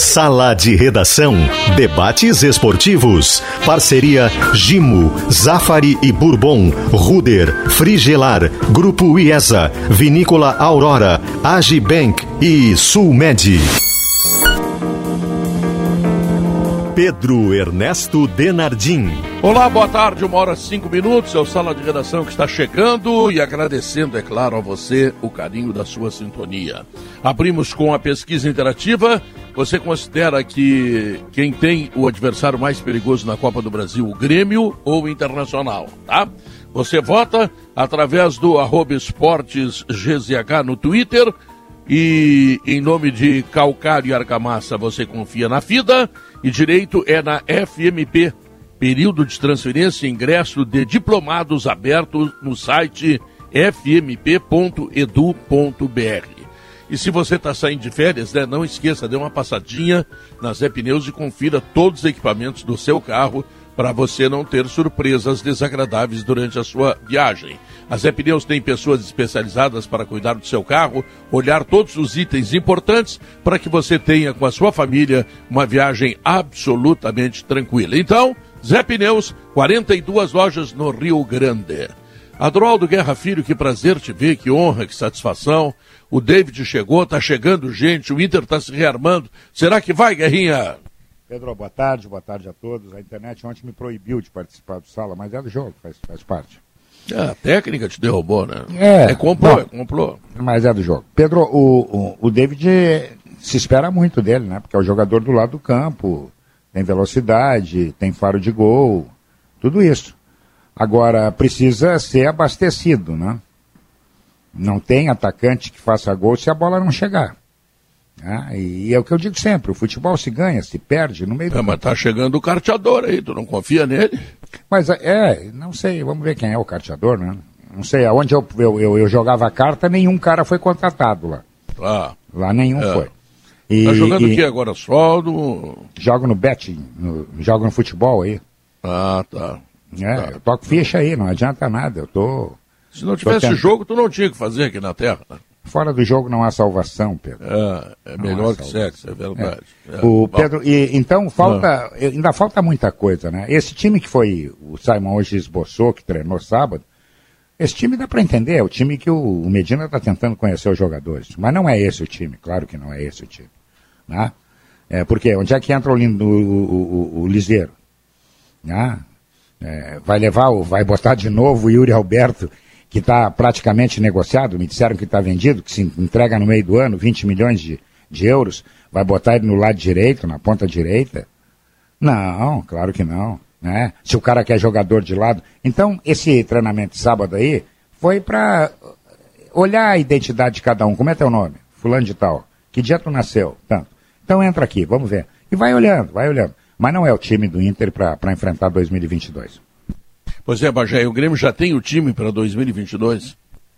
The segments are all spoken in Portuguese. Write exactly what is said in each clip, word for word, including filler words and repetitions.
Sala de Redação. Debates esportivos. Parceria Gimo, Zafari e Bourbon, Ruder, Frigelar, Grupo IESA, Vinícola Aurora, Agibank e Sulmed. Pedro Ernesto Denardim. Olá, boa tarde, uma hora e cinco minutos, é o Sala de Redação que está chegando e agradecendo, é claro, a você o carinho da sua sintonia. Abrimos com a pesquisa interativa. Você considera que quem tem o adversário mais perigoso na Copa do Brasil, o Grêmio ou o Internacional, tá? Você vota através do arroba esportes G Z H no Twitter e em nome de Calcário e Argamassa você confia na FIDA e direito é na F M P. Período de transferência e ingresso de diplomados aberto no site f m p ponto edu ponto b r. E se você está saindo de férias, né, não esqueça, dê uma passadinha na Zé Pneus e confira todos os equipamentos do seu carro para você não ter surpresas desagradáveis durante a sua viagem. A Zé Pneus tem pessoas especializadas para cuidar do seu carro, olhar todos os itens importantes para que você tenha com a sua família uma viagem absolutamente tranquila. Então, Zé Pneus, quarenta e duas lojas no Rio Grande. Adroaldo Guerra Filho, que prazer te ver, que honra, que satisfação. O David chegou, tá chegando gente, o Inter tá se rearmando. Será que vai, Guerrinha? Pedro, boa tarde, boa tarde a todos. A internet ontem me proibiu de participar do Sala, mas é do jogo, faz, faz parte. É, a técnica te derrubou, né? É, é comprou, não, é comprou. Mas é do jogo. Pedro, o, o, o David se espera muito dele, né? Porque é o jogador do lado do campo, tem velocidade, tem faro de gol, tudo isso. Agora, precisa ser abastecido, né? Não tem atacante que faça gol se a bola não chegar. Ah, e é o que eu digo sempre, o futebol se ganha, se perde no meio do... É, mas tá chegando o carteador aí, tu não confia nele? Mas é, não sei, vamos ver quem é o carteador, né? Não sei, aonde eu, eu, eu, eu jogava carta, nenhum cara foi contratado lá. Ah, lá nenhum é. foi. E, tá jogando e, o que agora? Só no... Jogo no betting, no, jogo no futebol aí. Ah, tá. É, tá. eu toco ficha aí, não adianta nada, eu tô... Se não tivesse tendo... jogo, tu não tinha que fazer aqui na Terra, né? Fora do jogo não há salvação, Pedro. É, é melhor que sexo, é verdade. É. É. O Pedro, e, então falta, ah. ainda falta muita coisa, né? Esse time que foi, o Simon hoje esboçou, que treinou sábado, esse time dá para entender, é o time que o, o Medina está tentando conhecer os jogadores. Mas não é esse o time, claro que não é esse o time. Né? É, porque onde é que entra o, o, o, o Liseiro? Né? É, vai levar, vai botar de novo o Yuri Alberto, que está praticamente negociado, me disseram que está vendido, que se entrega no meio do ano, vinte milhões de, de euros, vai botar ele no lado direito, na ponta direita? Não, claro que não, né? Se o cara quer jogador de lado. Então, esse treinamento de sábado aí foi para olhar a identidade de cada um. Como é teu nome? Fulano de tal. Que dia tu nasceu? Tanto. Então entra aqui, vamos ver. E vai olhando, vai olhando. Mas não é o time do Inter para enfrentar dois mil e vinte e dois. Pois é, Bagé, o Grêmio já tem o time para dois mil e vinte e dois?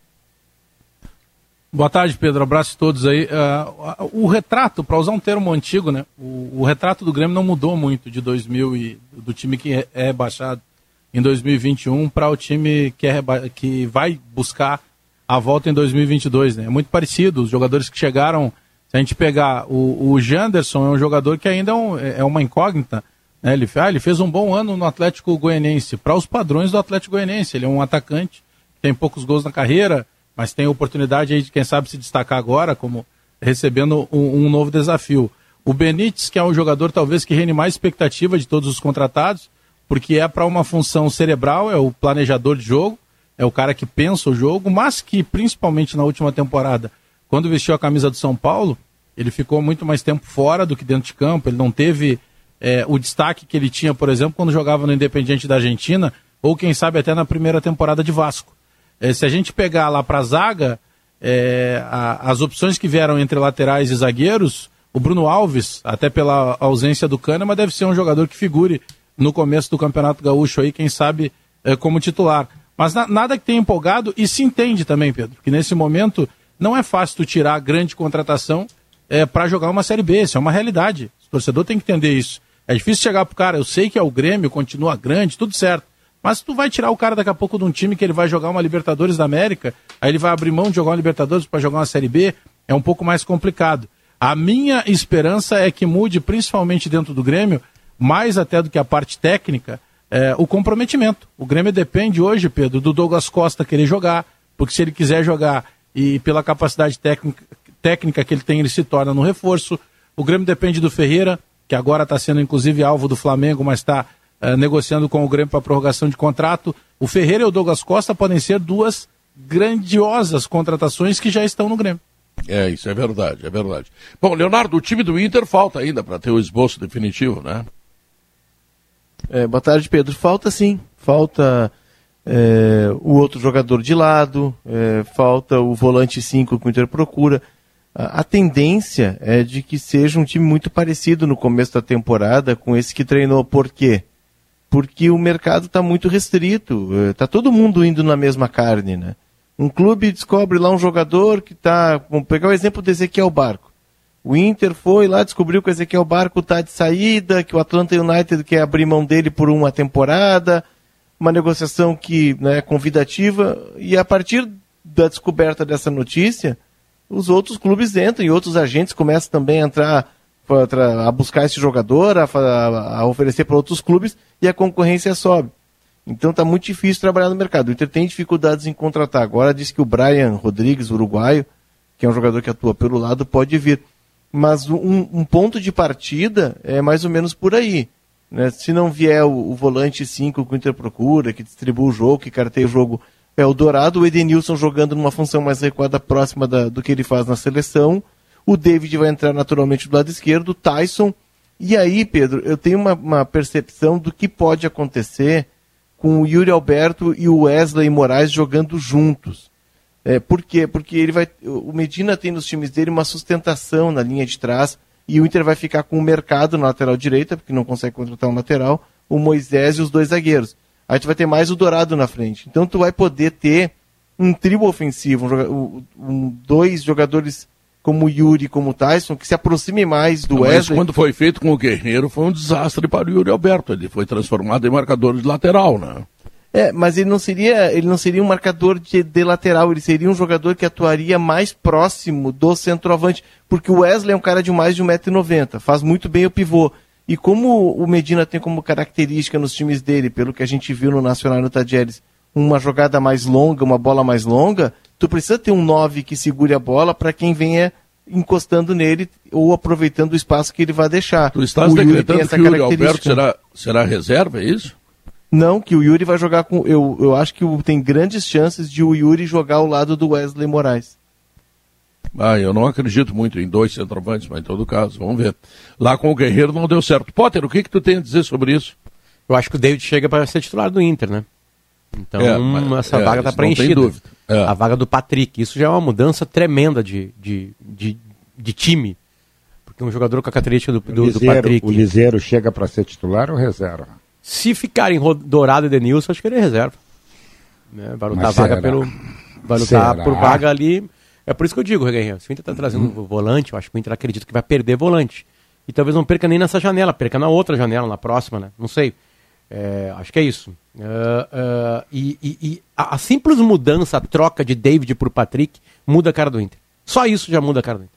Boa tarde, Pedro. Abraço a todos aí. Uh, o retrato, para usar um termo antigo, né? O, o retrato do Grêmio não mudou muito de dois mil e do time que é, é rebaixado em dois mil e vinte e um para o time que, é reba... que vai buscar a volta em dois mil e vinte e dois, né? É muito parecido. Os jogadores que chegaram, se a gente pegar o, o Janderson, é um jogador que ainda é, um, é uma incógnita. Ele, ah, ele fez um bom ano no Atlético Goianiense, para os padrões do Atlético Goianiense. Ele é um atacante, tem poucos gols na carreira, mas tem oportunidade aí de, quem sabe, se destacar agora, como recebendo um, um novo desafio. O Benítez, que é um jogador talvez que reine mais expectativa de todos os contratados, porque é para uma função cerebral, é o planejador de jogo, é o cara que pensa o jogo, mas que, principalmente na última temporada, quando vestiu a camisa do São Paulo, ele ficou muito mais tempo fora do que dentro de campo, ele não teve... É, o destaque que ele tinha, por exemplo, quando jogava no Independiente da Argentina, ou quem sabe até na primeira temporada de Vasco. É, se a gente pegar lá para a zaga, é, as opções que vieram entre laterais e zagueiros, o Bruno Alves, até pela ausência do Kahneman, deve ser um jogador que figure no começo do Campeonato Gaúcho aí, quem sabe, é, como titular. Mas na, nada que tenha empolgado, e se entende também, Pedro, que nesse momento não é fácil tu tirar a grande contratação é, para jogar uma Série B, isso é uma realidade. O torcedor tem que entender isso. É difícil chegar pro cara, eu sei que é o Grêmio, continua grande, tudo certo. Mas tu vai tirar o cara daqui a pouco de um time que ele vai jogar uma Libertadores da América, aí ele vai abrir mão de jogar uma Libertadores para jogar uma Série B, é um pouco mais complicado. A minha esperança é que mude, principalmente dentro do Grêmio, mais até do que a parte técnica, é, o comprometimento. O Grêmio depende hoje, Pedro, do Douglas Costa querer jogar, porque se ele quiser jogar e pela capacidade técnica, técnica que ele tem, ele se torna no reforço. O Grêmio depende do Ferreira, que agora está sendo inclusive alvo do Flamengo, mas está é, negociando com o Grêmio para prorrogação de contrato. O Ferreira e o Douglas Costa podem ser duas grandiosas contratações que já estão no Grêmio. É, isso é verdade, é verdade. Bom, Leonardo, o time do Inter falta ainda para ter o esboço definitivo, né? É, boa tarde, Pedro. Falta sim, falta é, o outro jogador de lado, é, falta o volante cinco que o Inter procura. A, a tendência é de que seja um time muito parecido no começo da temporada com esse que treinou. Por quê? Porque o mercado está muito restrito, está todo mundo indo na mesma carne, né? Um clube descobre lá um jogador que está... Vamos pegar o exemplo do Ezequiel Barco. O Inter foi lá, descobriu que o Ezequiel Barco está de saída, que o Atlanta United quer abrir mão dele por uma temporada, uma negociação que, né, convidativa, e a partir da descoberta dessa notícia, os outros clubes entram e outros agentes começam também a entrar... a buscar esse jogador, a, a, a oferecer para outros clubes, e a concorrência sobe. Então está muito difícil trabalhar no mercado. O Inter tem dificuldades em contratar. Agora diz que o Brian Rodrigues, uruguaio, que é um jogador que atua pelo lado, pode vir. Mas um, um ponto de partida é mais ou menos por aí, né? Se não vier o, o volante cinco que o Inter procura, que distribui o jogo, que carteia o jogo, é o Dourado, o Edenilson jogando numa função mais recuada próxima da, do que ele faz na seleção. O David vai entrar naturalmente do lado esquerdo, o Tyson. E aí, Pedro, eu tenho uma, uma percepção do que pode acontecer com o Yuri Alberto e o Wesley Moraes jogando juntos. É, por quê? Porque ele vai, o Medina tem nos times dele uma sustentação na linha de trás e o Inter vai ficar com o Mercado na lateral direita, porque não consegue contratar um lateral, o Moisés e os dois zagueiros. Aí tu vai ter mais o Dourado na frente. Então tu vai poder ter um trio ofensivo, um, um, dois jogadores como o Yuri, como o Tyson, que se aproxime mais do Wesley. Mas quando foi feito com o Guerreiro, foi um desastre para o Yuri Alberto. Ele foi transformado em marcador de lateral, né? É, mas ele não seria, ele não seria um marcador de, de lateral, ele seria um jogador que atuaria mais próximo do centroavante, porque o Wesley é um cara de mais de um metro e noventa, faz muito bem o pivô. E como o Medina tem como característica nos times dele, pelo que a gente viu no Nacional e no Tadieres, uma jogada mais longa, uma bola mais longa, tu precisa ter um nove que segure a bola para quem venha encostando nele ou aproveitando o espaço que ele vai deixar. Tu estás o decretando que o Yuri Alberto será, será reserva, é isso? Não, que o Yuri vai jogar com... Eu, eu acho que o, tem grandes chances de o Yuri jogar ao lado do Wesley Moraes. Ah, eu não acredito muito em dois centroavantes, mas em todo caso, vamos ver. Lá com o Guerreiro não deu certo. Potter, o que que tu tem a dizer sobre isso? Eu acho que o David chega para ser titular do Inter, né? Então, é, mas, essa é, vaga está preenchida. É. A vaga do Patrick. Isso já é uma mudança tremenda de, de, de, de time. Porque um jogador com a característica do, do, Liseiro, do Patrick... O Liseiro chega para ser titular ou reserva? Se ficarem Dourado e Denilson, acho que ele é reserva. Né? Vai lutar, vaga pelo, vai lutar será? por vaga ali. É por isso que eu digo, Reguinho, se o Inter está trazendo uhum. volante, eu acho que o Inter acredita que vai perder volante. E talvez não perca nem nessa janela, perca na outra janela, na próxima, né? Não sei. É, acho que é isso. Uh, uh, e, e, e a, a simples mudança, a troca de David por Patrick, muda a cara do Inter. Só isso já muda a cara do Inter.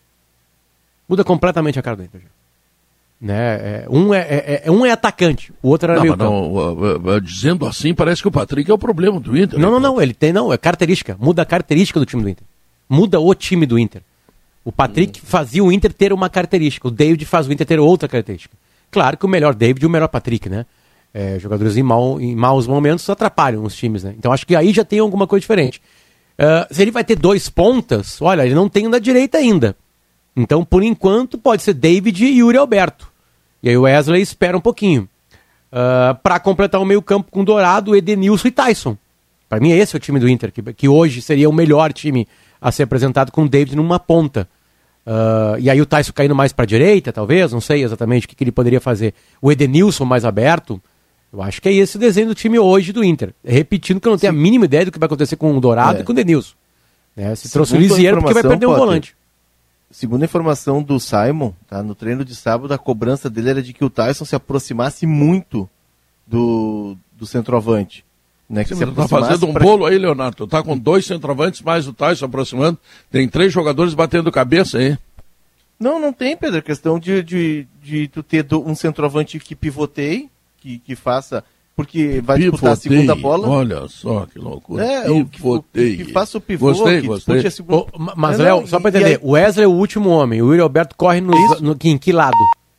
Muda completamente a cara do Inter. Já. Né? É, um, é, é, é, um é atacante, o outro era não, meio não, uh, uh, dizendo assim, parece que o Patrick é o problema do Inter. Não, né? não, não, ele tem, não, é característica. Muda a característica do time do Inter. Muda o time do Inter. O Patrick hum. fazia o Inter ter uma característica, o David faz o Inter ter outra característica. Claro que o melhor David e o melhor Patrick, né? É, jogadores em, mal, em maus momentos atrapalham os times, né? Então acho que aí já tem alguma coisa diferente. Uh, se ele vai ter dois pontas, olha, ele não tem um da direita ainda. Então, por enquanto, pode ser David e Yuri Alberto. E aí o Wesley espera um pouquinho. Uh, para completar o meio campo com Dourado, Edenilson e Tyson. Para mim, esse é o time do Inter, que, que hoje seria o melhor time a ser apresentado com o David numa ponta. Uh, e aí o Tyson caindo mais para a direita, talvez, não sei exatamente o que, que ele poderia fazer. O Edenilson mais aberto. Eu acho que é esse o desenho do time hoje do Inter. Repetindo que eu não tenho Sim. a mínima ideia do que vai acontecer com o Dourado é. e com o Edenilson. Né? Se trouxe o Lisieiro porque vai perder um volante. Segundo a informação do Simon, tá, no treino de sábado, a cobrança dele era de que o Tyson se aproximasse muito do, do centroavante. Né, que Sim, você tá fazendo um pra... bolo aí, Leonardo. Tu tá com dois centroavantes mais o Tyson aproximando. Tem três jogadores batendo cabeça aí. Não, não tem, Pedro. É questão de, de, de tu ter um centroavante que pivoteie, que, que faça... Porque vai Pivotei. disputar a segunda bola. Olha só que loucura. É, o que, o que faça o pivô, gostei, que gostei. dispute a segunda... Oh, mas, Léo, não, só pra e, entender, e aí... o Wesley é o último homem, o Yuri Alberto corre no, no, em que lado?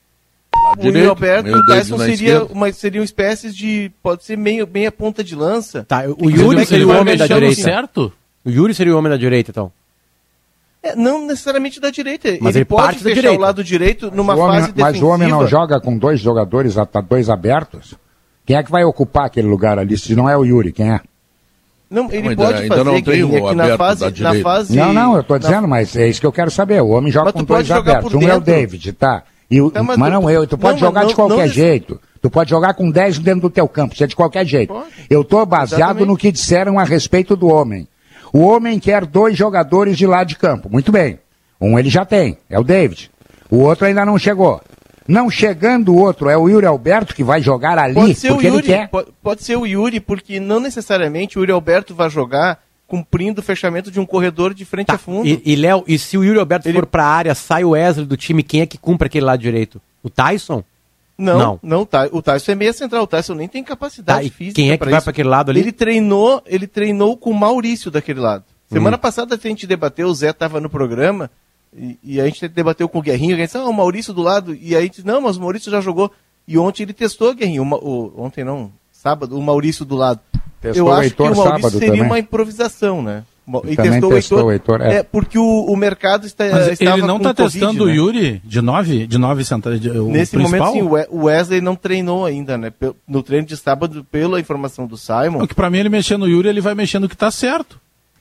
Lá O Yuri direito, Alberto e meu o dedo Tyson na seria esquerda. uma, seriam espécies de... Pode ser meio, meia ponta de lança. Tá, o Mas Yuri ele- seria ele o vai homem da mexendo direita. certo? O Yuri seria o homem da direita, então. É, não necessariamente da direita. Mas ele, ele pode parte da fechar direita. o lado direito numa O homem- fase defensiva. mas o homem não joga com dois jogadores, a- dois abertos? Quem é que vai ocupar aquele lugar ali? Se não é o Yuri, quem é? Não, ele Ainda- pode ainda fazer, não tem Guilherme, o é que na aberto fase, da na direita. fase... Não, não, eu estou na- dizendo, mas é isso que eu quero saber. O homem joga Mas tu com pode dois jogar abertos. por Um é o dentro. David, tá? E o, Tá, mas, mas tu- não eu, tu pode não, jogar mas de não- qualquer não- jeito. Tu pode jogar com dez dentro do teu campo, isso é de qualquer jeito. Pode. Eu estou baseado Exatamente. no que disseram a respeito do homem. O homem quer dois jogadores de lado de campo. Muito bem. Um ele já tem, é o David. O outro ainda não chegou. Não chegando o outro, é o Yuri Alberto que vai jogar ali, Pode ser o porque ele Yuri, quer. pode, pode ser o Yuri, porque não necessariamente o Yuri Alberto vai jogar cumprindo o fechamento de um corredor de frente Tá, a fundo. E, e Léo, e se o Yuri Alberto Ele- for pra área, sai o Wesley do time, quem é que cumpre aquele lado direito? O Tyson? Não, Não. não, tá. O Tyson é meia central. O Tyson nem tem capacidade Tá, e física. quem é que pra vai isso. pra aquele lado ali? Ele treinou, ele treinou com o Maurício daquele lado. Semana passada a gente debateu, o Zé estava no programa e, e a gente debateu com o Guerrinho. A gente disse, ah, o Maurício do lado. E aí a gente disse, não, mas o Maurício já jogou. E ontem ele testou o Guerrinho. O Ma- o- ontem não, sábado, o Maurício do lado. Testou Eu o acho Heitor que o Maurício sábado seria também. uma improvisação, né? E também testou o Heitor, é. é. Porque o, o mercado está, Mas estava ele não com está Covid, testando né? o Yuri de nove, de nove centrais, de- o Nesse principal? momento, sim, o We- o Wesley não treinou ainda, né? Pe- No treino de sábado, pela informação do Simon. Porque pra mim ele mexer no Yuri, ele vai mexer no que tá certo.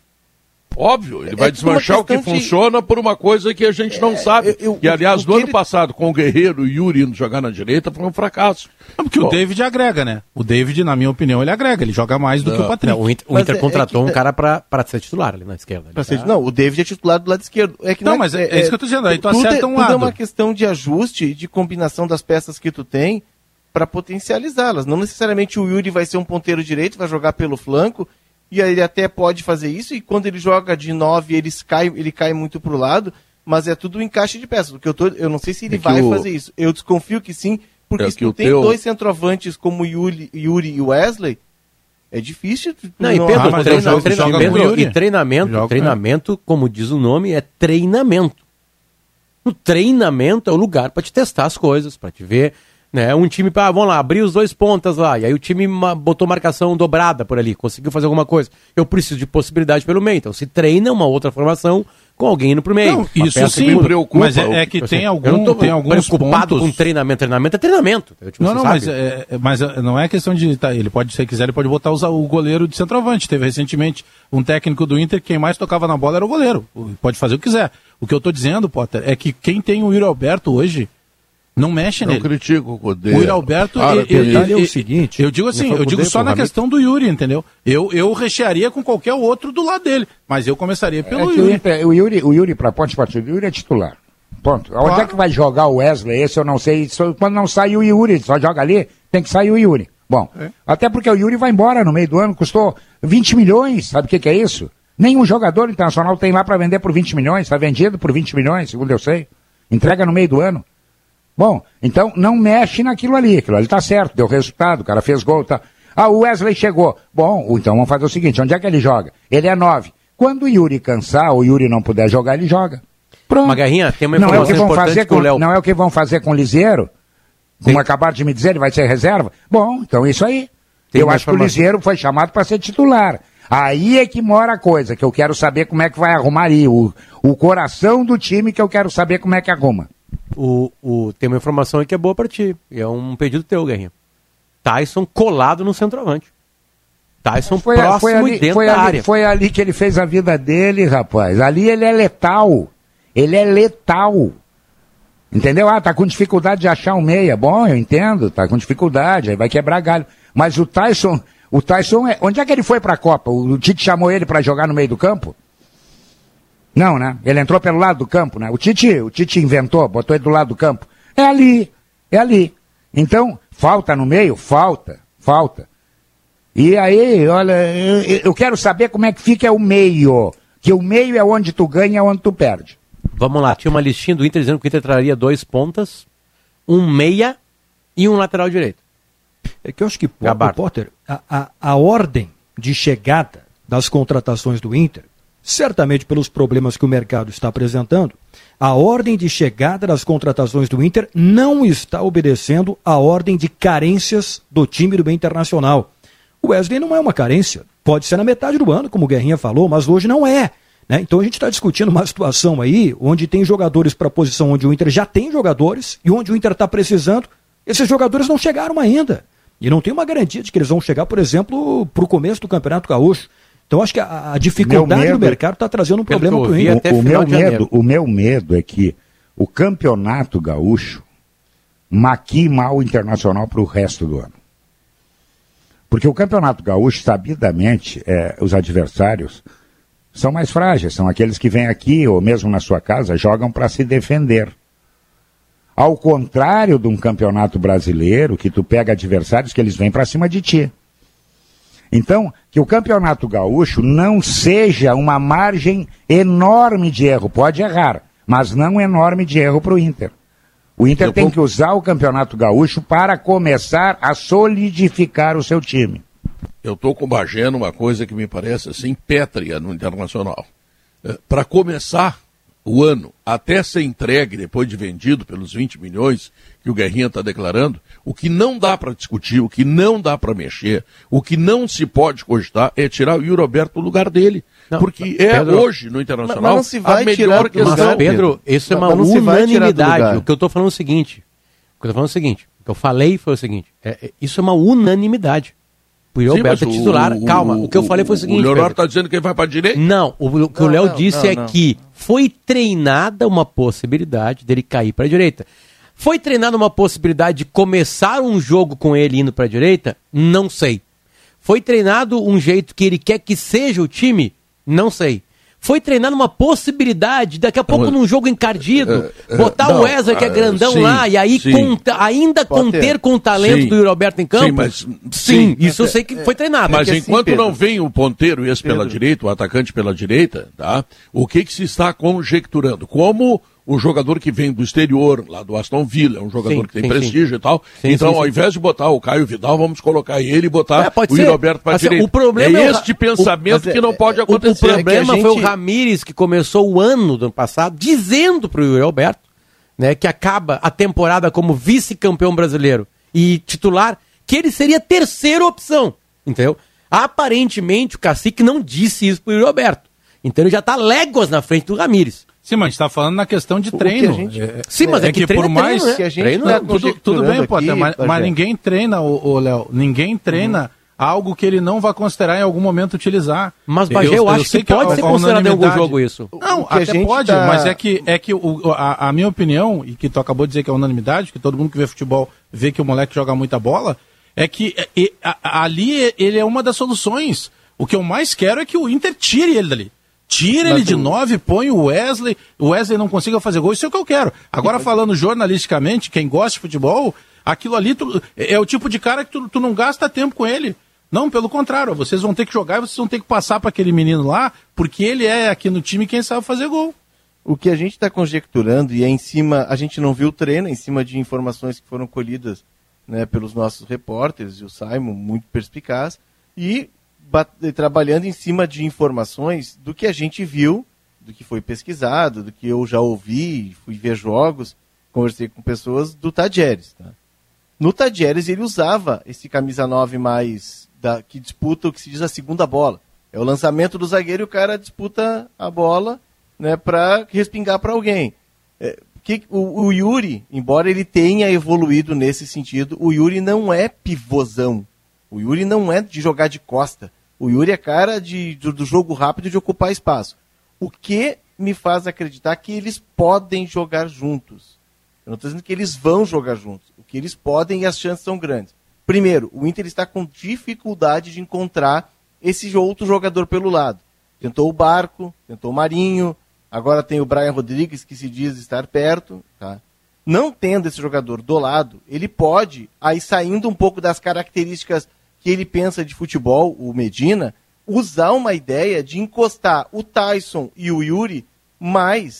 Óbvio, ele É vai tudo uma desmanchar o que questão de- funciona por uma coisa que a gente não sabe. eu- eu- e, aliás, o no que ano ele- passado, com o Guerreiro e o Yuri indo jogar na direita, foi um fracasso. Não, porque Bom. o David agrega, né? O David, na minha opinião, ele agrega. Ele joga mais do que o Patrick. Não, o Inter, o Mas Inter é- contratou é que- um cara pra, pra ser titular ali na esquerda. Pra ser- Não, o David é titular do lado esquerdo. É que Não, é- mas é- é isso que eu tô dizendo, aí tu tudo acerta é, um tudo é lado. uma questão de ajuste e de combinação das peças que tu tem para potencializá-las. Não necessariamente o Yuri vai ser um ponteiro direito, vai jogar pelo flanco, e aí ele até pode fazer isso, e quando ele joga de nove, ele cai, ele cai muito pro lado, mas é tudo um encaixe de peças. Porque eu, tô, eu não sei se ele É que vai o- fazer isso. Eu desconfio que sim, porque É se que tu o tem teu- dois centroavantes como Yuri, Yuri e Wesley, é difícil. tu Não, e não- Pedro, Ah, mas treina- ele joga- treina- joga Pedro, com o Yuri. e treinamento, Joga com treinamento, como diz o nome, é treinamento. O treinamento é o lugar para te testar as coisas, para te ver, né? Um time, ah, vamos lá, abrir os dois pontas lá, e aí o time ma- botou marcação dobrada por ali, conseguiu fazer alguma coisa. Eu preciso de possibilidade pelo meio, então se treina uma outra formação com alguém indo pro meio. Não, Uma isso peça sim, que muda. preocupa, mas é, é o- que Assim, tem, eu algum, não tô tem alguns preocupado pontos... com treinamento, treinamento é treinamento. Eu, tipo, Não, você não, sabe. mas, é, é- mas é, não é questão de... Tá, ele pode, se quiser, ele pode botar os- o goleiro de centroavante. Teve recentemente um técnico do Inter, quem mais tocava na bola era o goleiro. O- Pode fazer o que quiser. O que eu tô dizendo, Potter, é que quem tem o Yuri Alberto hoje, não mexe Eu nele. critico o Cudê. O Yuri Alberto, Para, ele, com ele- isso. detalhe é o ele- seguinte, eu digo assim, não foi eu digo poder, só pô, na Ramiro. questão do Yuri, entendeu? Eu, eu rechearia com qualquer outro do lado dele, mas eu começaria pelo É que o, Yuri. Inter- o Yuri, o Yuri para ponte partida, o Yuri é titular. Ponto. Onde Claro. é que vai jogar o Wesley? Esse eu não sei. Só- Quando não sai o Yuri, só joga ali, tem que sair o Yuri. Bom, até porque o Yuri vai embora no meio do ano, custou vinte milhões, sabe o que, que é isso? Nenhum jogador internacional tem lá para vender por vinte milhões, está vendido por vinte milhões, segundo eu sei. Entrega no meio do ano. Bom, então não mexe naquilo ali, aquilo ali tá certo, deu resultado, o cara fez gol, tá. Ah, o Wesley chegou. Bom, então vamos fazer o seguinte, onde é que ele joga? Ele é nove. Quando o Yuri cansar, ou o Yuri não puder jogar, ele joga. Pronto. Magarrinha, tem uma Não é o que informação vão importante fazer com o com, Léo. não é o que vão fazer com o Liseiro? Como acabaram de me dizer, ele vai ser reserva? Bom, então isso aí. Tem eu uma acho que o informação. Liseiro foi chamado para ser titular. Aí é que mora a coisa, que eu quero saber como é que vai arrumar aí. O, o coração do time que eu quero saber como é que arruma. O, o, tem uma informação aí que é boa pra ti. E é um pedido teu, Guerrinha. Tyson colado no centroavante. Tyson Foi, próximo foi, e ali, dentro foi, da ali, área. foi ali que ele fez a vida dele, rapaz. Ali ele é letal. Ele é letal. Entendeu? Ah, tá com dificuldade de achar um meia. Bom, eu entendo, tá com dificuldade, aí vai quebrar galho. Mas o Tyson, o Tyson, é... onde é que ele foi pra Copa? O Tite chamou ele pra jogar no meio do campo? Não, né? Ele entrou pelo lado do campo, né? O Tite, o Tite inventou, botou ele do lado do campo. É ali, é ali. Então, falta no meio? Falta, falta. E aí, olha, eu, eu quero saber como é que fica o meio. Que o meio é onde tu ganha e onde tu perde. Vamos lá, tinha uma listinha do Inter dizendo que o Inter traria dois pontas, um meia e um lateral direito. É que eu acho que, Potter, a, a, a ordem de chegada das contratações do Inter, certamente pelos problemas que o mercado está apresentando, a ordem de chegada das contratações do Inter não está obedecendo à ordem de carências do time do bem Internacional. O Wesley não é uma carência, pode ser na metade do ano, como o Guerrinha falou, mas hoje não é. Né? Então a gente está discutindo uma situação aí onde tem jogadores para a posição onde o Inter já tem jogadores e onde o Inter está precisando, esses jogadores não chegaram ainda. E não tem uma garantia de que eles vão chegar, por exemplo, para o começo do Campeonato Gaúcho. Então acho que a, a dificuldade do mercado está trazendo um problema para o Inter. O, o, meu medo, o meu medo é que o Campeonato Gaúcho maquie mal o Internacional para o resto do ano. Porque o Campeonato Gaúcho, sabidamente, é, os adversários são mais frágeis, são aqueles que vêm aqui, ou mesmo na sua casa, jogam para se defender. Ao contrário de um campeonato brasileiro, que tu pega adversários que eles vêm para cima de ti. Então, que o Campeonato Gaúcho não seja uma margem enorme de erro. Pode errar, mas não enorme de erro para o Inter. O Inter Eu tem vou... que usar o Campeonato Gaúcho para começar a solidificar o seu time. Eu estou com o Bagé numa coisa que me parece assim pétrea no Internacional. É, para começar o ano, até ser entregue, depois de vendido pelos vinte milhões que o Guerrinha está declarando, o que não dá para discutir, o que não dá para mexer, o que não se pode cogitar é tirar o Yuri Alberto do lugar dele. Não, porque é Pedro, hoje no Internacional mas, mas não se vai a melhor questão. Mas, Pedro, isso é uma unanimidade. O que eu estou falando é o seguinte, o que eu estou falando é o seguinte, o que eu falei foi o seguinte, é, é, isso é uma unanimidade. O Yuri Alberto é titular, o, calma, o, o que eu falei foi o seguinte... O Leonardo está dizendo que ele vai para a direita? Não, o, o que não, o Léo disse não, é não. que foi treinada uma possibilidade dele cair para a direita. Foi treinada uma possibilidade de começar um jogo com ele indo para a direita? Não sei. Foi treinado um jeito que ele quer que seja o time? Não sei. Foi treinado uma possibilidade, daqui a pouco num jogo encardido, uh, uh, botar não, o Wesley, que é grandão uh, sim, lá, e aí conta, ainda Pode conter ter. com o talento sim. do Yuri Alberto em campo? Sim, mas, sim, sim isso eu sei que foi treinado. Mas enquanto assim, não vem o ponteiro, esse Pedro. pela direita, o atacante pela direita, tá? O que, que se está conjecturando? Como o jogador que vem do exterior, lá do Aston Villa, é um jogador sim, que tem sim, prestígio sim. e tal. Sim, então, sim, ao sim. invés de botar o Caio Vidal, vamos colocar ele e botar é, o Yuri Alberto para a assim, direita. O problema é, é este o, pensamento o, que não pode acontecer. O problema é gente... foi o Ramires, que começou o ano do ano passado dizendo para o Yuri Alberto, né, que acaba a temporada como vice-campeão brasileiro e titular, que ele seria a terceira opção, entendeu? Aparentemente, o Cacique não disse isso para o Yuri Alberto. Então, ele já está léguas na frente do Ramires. Sim, mas a gente está falando na questão de treino. Gente... É, Sim, mas é, é que, que por mais... Treino, né? que a gente treino, tá tudo, tudo bem, Potter, mas, mas ninguém treina, o Léo, ninguém treina uhum. algo que ele não vai considerar em algum momento utilizar. Mas, Bagé, eu, eu acho eu que, que pode a, ser considerado em algum jogo isso. Não, até pode, tá... mas é que, é que o, a, a minha opinião, e que tu acabou de dizer que é unanimidade, que todo mundo que vê futebol vê que o moleque joga muita bola, é que e, a, ali ele é uma das soluções. O que eu mais quero é que o Inter tire ele dali. Tira ele de nove, põe o Wesley, o Wesley não consiga fazer gol, isso é o que eu quero. Agora, falando jornalisticamente, quem gosta de futebol, aquilo ali tu, é o tipo de cara que tu, tu não gasta tempo com ele. Não, pelo contrário, vocês vão ter que jogar e vocês vão ter que passar para aquele menino lá, porque ele é aqui no time quem sabe fazer gol. O que a gente está conjecturando, e é em cima, a gente não viu o treino, é em cima de informações que foram colhidas, né, pelos nossos repórteres, e o Simon, muito perspicaz, e trabalhando em cima de informações do que a gente viu, do que foi pesquisado, do que eu já ouvi, fui ver jogos, conversei com pessoas do Tadjeres. Tá? No Tadjeres ele usava esse camisa nove mais, da, que disputa o que se diz a segunda bola. É o lançamento do zagueiro e o cara disputa a bola, né, para respingar para alguém. É, que, o, o Yuri, embora ele tenha evoluído nesse sentido, o Yuri não é pivôzão. O Yuri não é de jogar de costa. O Yuri é cara de, do, do jogo rápido de ocupar espaço. O que me faz acreditar que eles podem jogar juntos. Eu não estou dizendo que eles vão jogar juntos. O que eles podem e as chances são grandes. Primeiro, o Inter está com dificuldade de encontrar esse outro jogador pelo lado. Tentou o Barco, tentou o Marinho, agora tem o Brian Rodrigues, que se diz estar perto. Tá? Não tendo esse jogador do lado, ele pode, aí saindo um pouco das características que ele pensa de futebol, o Medina, usar uma ideia de encostar o Tyson e o Yuri mais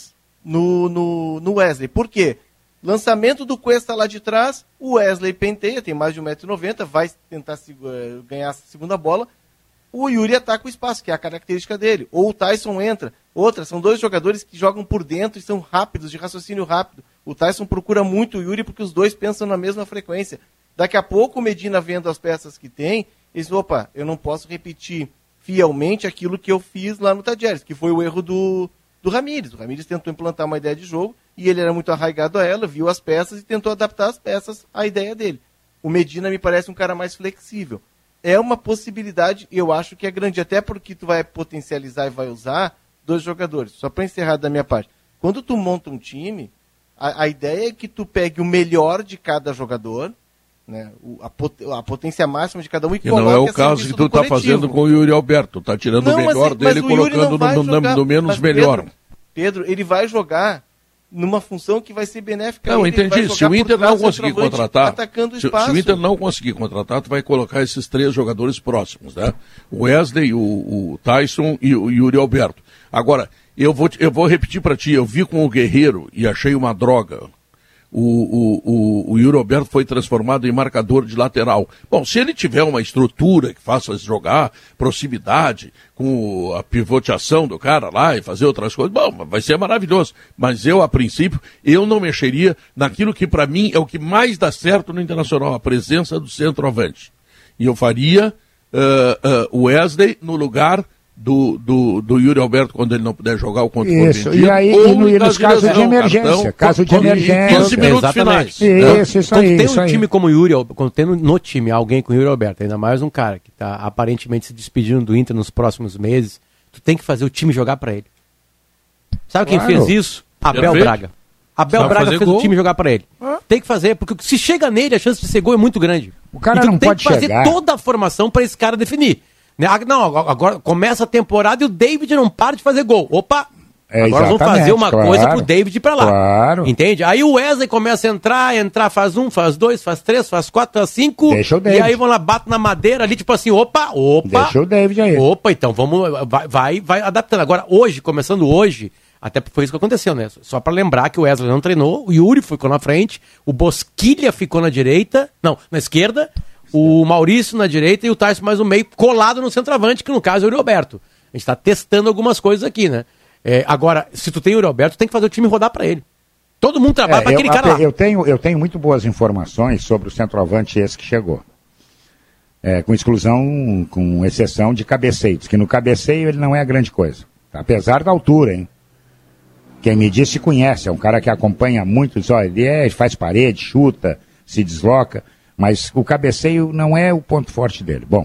no, no, no Wesley. Por quê? Lançamento do Cuesta lá de trás, o Wesley penteia, tem mais de um metro e noventa, vai tentar se, uh, ganhar a segunda bola, o Yuri ataca o espaço, que é a característica dele. Ou o Tyson entra. Outra, são dois jogadores que jogam por dentro e são rápidos, de raciocínio rápido. O Tyson procura muito o Yuri porque os dois pensam na mesma frequência. Daqui a pouco o Medina, vendo as peças que tem, diz, opa, eu não posso repetir fielmente aquilo que eu fiz lá no Tadieres, que foi o erro do, do Ramírez. O Ramírez tentou implantar uma ideia de jogo e ele era muito arraigado a ela, viu as peças e tentou adaptar as peças à ideia dele. O Medina me parece um cara mais flexível. É uma possibilidade, eu acho que é grande, até porque tu vai potencializar e vai usar dois jogadores. Só para encerrar da minha parte. Quando tu monta um time, a, a ideia é que tu pegue o melhor de cada jogador, né, o, a, pot, a potência máxima de cada um e que não é o caso que tu está fazendo com o Yuri Alberto. Tá tirando não, o melhor mas, dele e colocando no, no, no menos melhor. Pedro, Pedro, ele vai jogar numa função que vai ser benéfica. Não, entendi. Se o Inter não conseguir contratar, atacando se, se o Inter não conseguir contratar, tu vai colocar esses três jogadores próximos, né? O Wesley, o, o Tyson e o Yuri Alberto. Agora, eu vou, eu vou repetir para ti, eu vi com o Guerreiro e achei uma droga. O, o, o, o Yuri Alberto foi transformado em marcador de lateral. Bom, se ele tiver uma estrutura que faça jogar, proximidade, com a pivoteação do cara lá e fazer outras coisas, bom, vai ser maravilhoso. Mas eu, a princípio, eu não mexeria naquilo que para mim é o que mais dá certo no Internacional, a presença do centroavante. E eu faria o uh, uh, Wesley no lugar Do, do, do Yuri Alberto quando ele não puder jogar o contra o Isso, e aí e no, e nos casos de emergência, cartão, caso de emergência. quinze minutos finais. Isso, isso quando aí, tem isso um aí. time como o Yuri, quando tem no time alguém com o Yuri Alberto, ainda mais um cara que está aparentemente se despedindo do Inter nos próximos meses, tu tem que fazer o time jogar para ele. Sabe Claro. quem fez isso? Abel Perfeito. Braga. Abel Sabe Braga fazer fez gol. o time jogar para ele. Ah. Tem que fazer, porque se chega nele, a chance de ser gol é muito grande. O cara então não tem pode que fazer chegar. toda a formação para esse cara definir. Né? Ah, não, agora começa a temporada e o David não para de fazer gol. Opa! É, agora vamos exatamente, fazer uma claro, coisa pro David ir pra lá. Claro. Entende? Aí o Wesley começa a entrar, entrar, faz um, faz dois, faz três, faz quatro, faz cinco. Deixa o E David. aí vão lá, batem na madeira ali, tipo assim, opa, opa. Deixa o David aí. Opa, então vamos, vai, vai, vai adaptando. Agora, hoje, começando hoje, até foi isso que aconteceu, né? Só pra lembrar que o Wesley não treinou, o Yuri ficou na frente, o Bosquilha ficou na direita, não, na esquerda, o Maurício na direita e o Tyson mais no meio, colado no centroavante, que no caso é o Yuri Alberto. A gente tá testando algumas coisas aqui, né? É, agora, se tu tem o Yuri Alberto, tem que fazer o time rodar pra ele. Todo mundo trabalha É, pra aquele eu, cara lá. eu tenho, eu tenho muito boas informações sobre o centroavante esse que chegou. É, com exclusão, com exceção de cabeceios, que no cabeceio ele não é grande coisa. Apesar da altura, hein? Quem me disse conhece, é um cara que acompanha muito, diz, olha, ele é, faz parede, chuta, se desloca, mas o cabeceio não é o ponto forte dele. Bom,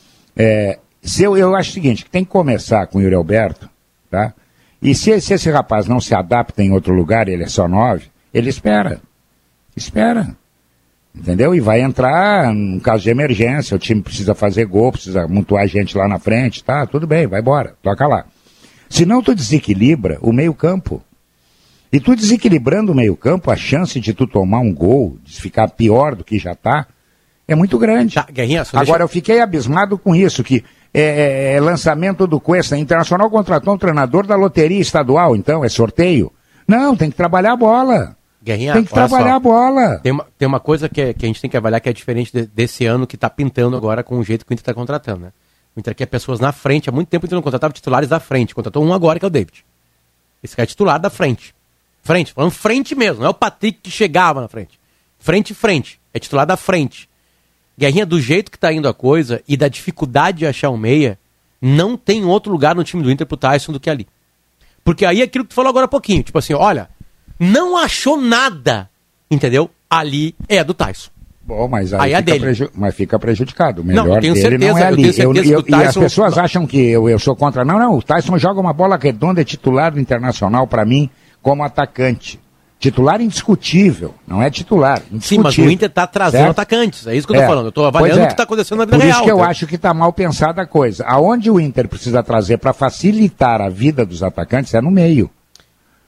é, se eu, eu acho o seguinte, que tem que começar com o Yuri Alberto, tá? E se, se esse rapaz não se adapta em outro lugar, ele é só nove, ele espera. Espera. Entendeu? E vai entrar no caso de emergência, o time precisa fazer gol, precisa amontoar gente lá na frente, tá? Tudo bem, vai embora, toca lá. Se não, tu desequilibra o meio-campo. E tu desequilibrando o meio-campo, a chance de tu tomar um gol, de ficar pior do que já tá, é muito grande. Tá, Guerrinha, só Agora, deixa... eu fiquei abismado com isso, que é, é, é lançamento do Cuesta. Internacional contratou um treinador da loteria estadual, então, é sorteio? Não, tem que trabalhar a bola. Guerrinha, tem que olha trabalhar só. a bola. Tem uma, tem uma coisa que, é- que a gente tem que avaliar que é diferente de- desse ano que está pintando agora com o jeito que o Inter está contratando, né? O Inter quer pessoas na frente, há muito tempo o Inter não contratava titulares da frente, contratou um agora que é o David. Esse cara é titular da frente. Frente, falando frente mesmo, não é o Patrick que chegava na frente. Frente, frente, é titular da frente. Guerrinha, do jeito que está indo a coisa e da dificuldade de achar um meia, não tem outro lugar no time do Inter pro Tyson do que ali. Porque aí é aquilo que tu falou agora há pouquinho, tipo assim, olha, não achou nada, entendeu? Ali é do Tyson. Bom, mas aí, Aí é fica, dele. preju- mas fica prejudicado. O Não, melhor eu tenho dele não certeza, é eu ali. tenho certeza Eu- eu- que o E as Tyson- pessoas acham que eu, eu sou contra. Não, não, o Tyson joga uma bola redonda, é titular do Internacional para mim como atacante. Titular indiscutível, não é titular. Sim, mas o Inter tá trazendo certo? atacantes, é isso que eu tô É. falando. Eu tô Pois avaliando é. o que tá acontecendo na vida Por real. isso que eu tá? acho que tá mal pensada a coisa. Aonde o Inter precisa trazer para facilitar a vida dos atacantes é no meio.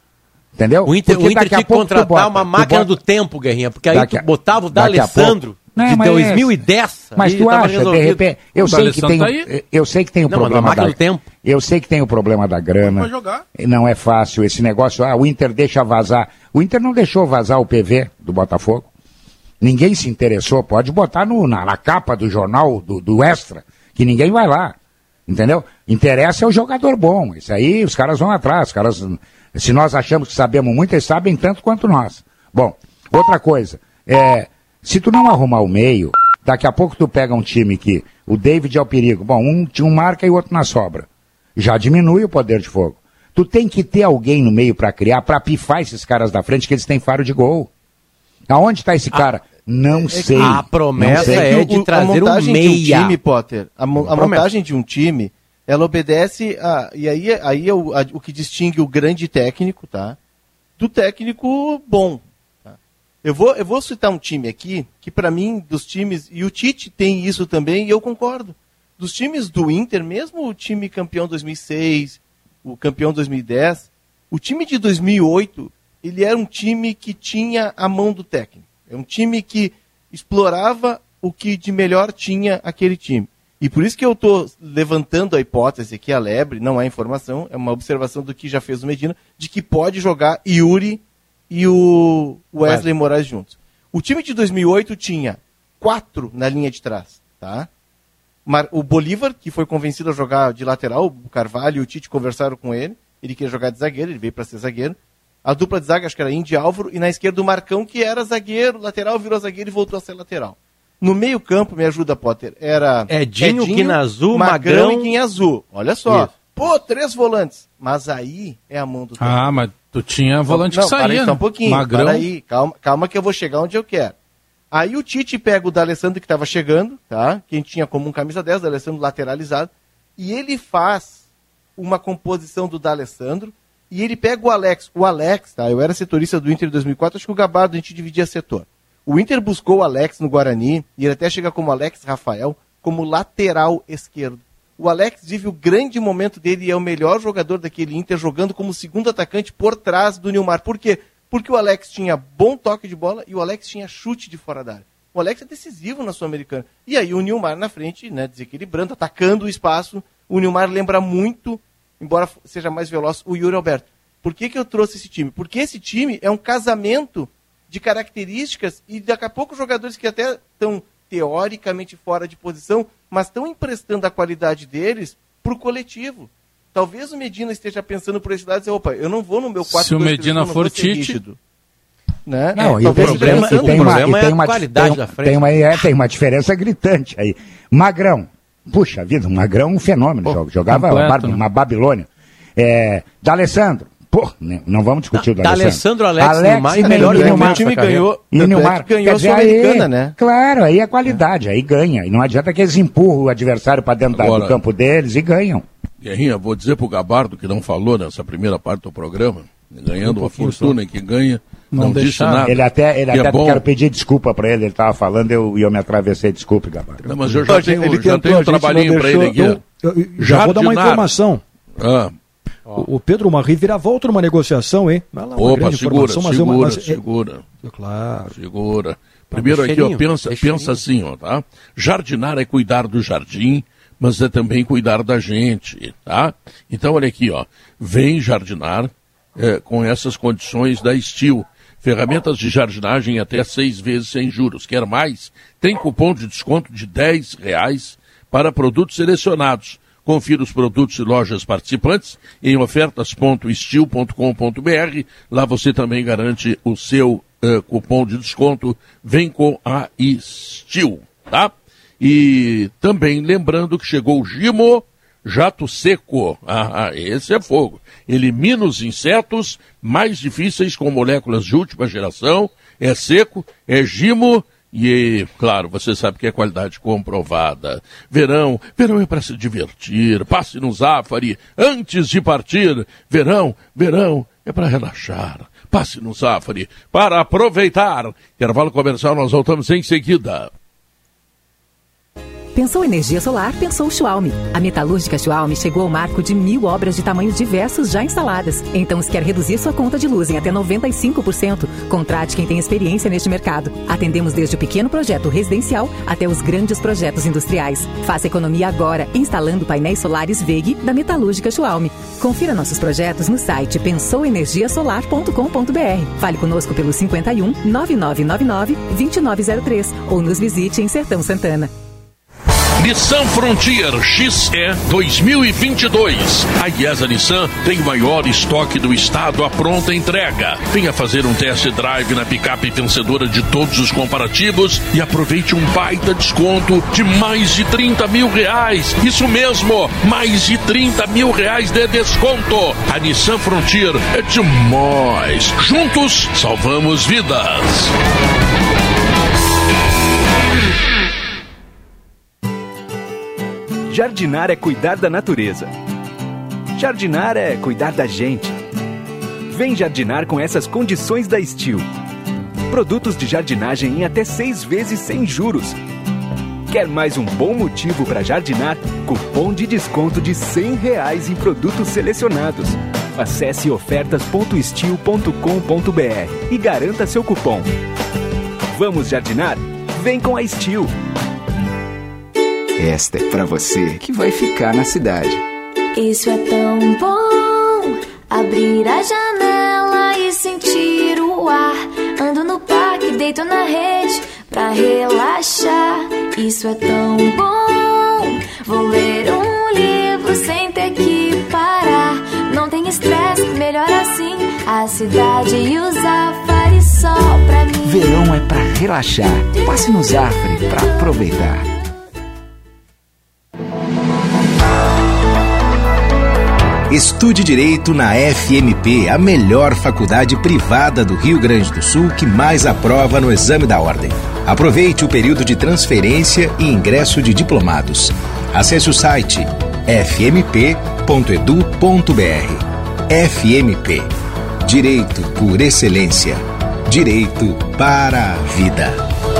Entendeu? O Inter, Porque o Inter daqui a tinha que pouco tu contratar bota- uma tu máquina bota- do tempo, Guerrinha, porque aí Daqui tu a- botava o daqui a D'Alessandro Não, de mas dois mil e dez. Mas tu acha, de repente, eu sei que tem, tá eu sei que tem o não, problema da, do tempo. eu sei que tem o problema da grana. Não é fácil esse negócio. Ah, o Inter deixa vazar. O Inter não deixou vazar o P V do Botafogo. Ninguém se interessou. Pode botar no, na, na capa do jornal do, do Extra, que ninguém vai lá. Entendeu? Interessa é o jogador bom. Isso aí os caras vão atrás. Os caras, se nós achamos que sabemos muito, eles sabem tanto quanto nós. Bom, outra coisa. É, se tu não arrumar o meio, daqui a pouco tu pega um time que o David é o perigo. Bom, um, um marca e o outro na sobra. Já diminui o poder de fogo. Tu tem que ter alguém no meio para criar, para pifar esses caras da frente, que eles têm faro de gol. Aonde está esse cara? Ah, não sei. A promessa sei. é de trazer um meia. De um time, Potter, a, mo a montagem de um time, ela obedece a... E aí, aí é o, a, o que distingue o grande técnico, tá? Do técnico bom. Eu vou, eu vou citar um time aqui, que para mim, dos times, e o Tite tem isso também, e eu concordo. Dos times do Inter, mesmo o time campeão dois mil e seis, o campeão dois mil e dez, o time de dois mil e oito, ele era um time que tinha a mão do técnico. É um time que explorava o que de melhor tinha aquele time. E por isso que eu estou levantando a hipótese aqui, a lebre, não é informação, é uma observação do que já fez o Medina, de que pode jogar Yuri e o Wesley Moraes juntos. O time de dois mil e oito tinha quatro na linha de trás, tá? O Bolívar, que foi convencido a jogar de lateral, o Carvalho e o Tite conversaram com ele, ele queria jogar de zagueiro, ele veio para ser zagueiro. A dupla de zaga, acho que era Indy Álvaro, e na esquerda o Marcão, que era zagueiro, lateral, virou zagueiro e voltou a ser lateral. No meio campo, me ajuda, Potter, era Edinho, Edinho Guinazu, Magrão, Magrão e Guinazu. Olha só, Isso. pô, três volantes. Mas aí é a mão do técnico. Ah, mas tu tinha volante não, que saía, para aí, né? só um pouquinho, Magrão. para aí, calma, calma que eu vou chegar onde eu quero. Aí o Tite pega o D'Alessandro que estava chegando, tá? Quem tinha como um camisa dez, o D'Alessandro lateralizado, e ele faz uma composição do D'Alessandro, e ele pega o Alex. O Alex, tá? Eu era setorista do Inter em dois mil e quatro, acho que o Gabardo a gente dividia setor. O Inter buscou o Alex no Guarani, e ele até chega como Alex Rafael, como lateral esquerdo. O Alex vive o grande momento dele e é o melhor jogador daquele Inter, jogando como segundo atacante por trás do Nilmar. Por quê? Porque o Alex tinha bom toque de bola e o Alex tinha chute de fora da área. O Alex é decisivo na Sul-Americana. E aí o Nilmar na frente, né, desequilibrando, atacando o espaço. O Nilmar lembra muito, embora seja mais veloz, o Yuri Alberto. Por que que eu trouxe esse time? Porque esse time é um casamento de características e daqui a pouco jogadores que até estão teoricamente fora de posição, mas estão emprestando a qualidade deles para o coletivo. Talvez o Medina esteja pensando por esse lado e dizer, opa, eu não vou no meu quatro. Se o Medina for Tite... Né? Não, é, e o problema, e tem uma, e tem uma, qualidade da frente. Tem uma, é, tem uma diferença gritante aí. Magrão, puxa vida, o Magrão é um fenômeno, oh, jogava completo, uma, uma Babilônia. É, D'Alessandro, pô, não vamos discutir não, o D'Alessandro. Alex, Alex mais melhor e o time ganhou, e o Nilmar ganhou a Sul-Americana, né? Claro, aí é qualidade, aí ganha. E não adianta que eles empurram o adversário para dentro Agora, do campo deles e ganham. Guerrinha, vou dizer pro Gabardo, que não falou nessa primeira parte do programa, ganhando um uma fortuna que ganha, não, não disse nada. Ele até, ele que até é bom. Quero pedir desculpa para ele, ele estava falando e eu, eu me atravessei, desculpe, Gabardo. Não, mas eu já tenho, ele já tenho um trabalhinho para ele aqui. Eu, eu, eu já vou dar uma informação. Ah. O, o Pedro Marri vira volta numa negociação, hein? Lá, uma Opa, segura, segura, uma, mas, segura. É, claro. Segura. Primeiro aqui, ó, pensa, pensa assim, ó, tá? Jardinar é cuidar do jardim, mas é também cuidar da gente, tá? Então, olha aqui, ó, vem jardinar é, com essas condições da Steel. Ferramentas de jardinagem até seis vezes sem juros. Quer mais? Tem cupom de desconto de dez reais para produtos selecionados. Confira os produtos e lojas participantes em ofertas ponto steel ponto com ponto br. Lá você também garante o seu uh, cupom de desconto. Vem com a Steel, tá? E também lembrando que chegou o Gimo Jato Seco. Ah, esse é fogo. Elimina os insetos mais difíceis com moléculas de última geração. É seco, é Gimo. E, claro, você sabe que é qualidade comprovada. Verão, verão é para se divertir. Passe no Zafari antes de partir. Verão, verão é para relaxar. Passe no Zafari para aproveitar. Intervalo comercial, nós voltamos em seguida. Pensou energia solar, pensou Schwalm. A metalúrgica Schwalm chegou ao marco de mil obras de tamanhos diversos já instaladas. Então, se quer reduzir sua conta de luz em até noventa e cinco por cento, contrate quem tem experiência neste mercado. Atendemos desde o pequeno projeto residencial até os grandes projetos industriais. Faça economia agora, instalando painéis solares V E G da metalúrgica Schwalm. Confira nossos projetos no site pensou energia solar ponto com ponto b r. Fale conosco pelo cinquenta e um, nove nove nove nove, vinte e nove zero três ou nos visite em Sertão Santana. Nissan Frontier X E dois mil e vinte e dois. A IESA Nissan tem o maior estoque do estado à pronta entrega. Venha fazer um test drive na picape vencedora de todos os comparativos e aproveite um baita desconto de mais de trinta mil reais. Isso mesmo, mais de trinta mil reais de desconto. A Nissan Frontier é demais. Juntos, salvamos vidas. Jardinar é cuidar da natureza. Jardinar é cuidar da gente. Vem jardinar com essas condições da Steel. Produtos de jardinagem em até seis vezes sem juros. Quer mais um bom motivo para jardinar? Cupom de desconto de cem reais em produtos selecionados. Acesse ofertas ponto steel ponto com ponto b r e garanta seu cupom. Vamos jardinar? Vem com a Steel. Esta é pra você que vai ficar na cidade. Isso é tão bom, abrir a janela e sentir o ar. Ando no parque, deito na rede pra relaxar. Isso é tão bom, vou ler um livro sem ter que parar. Não tem estresse, melhor assim, a cidade e o Zafari só pra mim. Verão é pra relaxar, passe no Zafari pra aproveitar. Estude Direito na F M P, a melhor faculdade privada do Rio Grande do Sul que mais aprova no exame da ordem. Aproveite o período de transferência e ingresso de diplomados. Acesse o site f m p ponto edu ponto b r. F M P. Direito por excelência. Direito para a vida.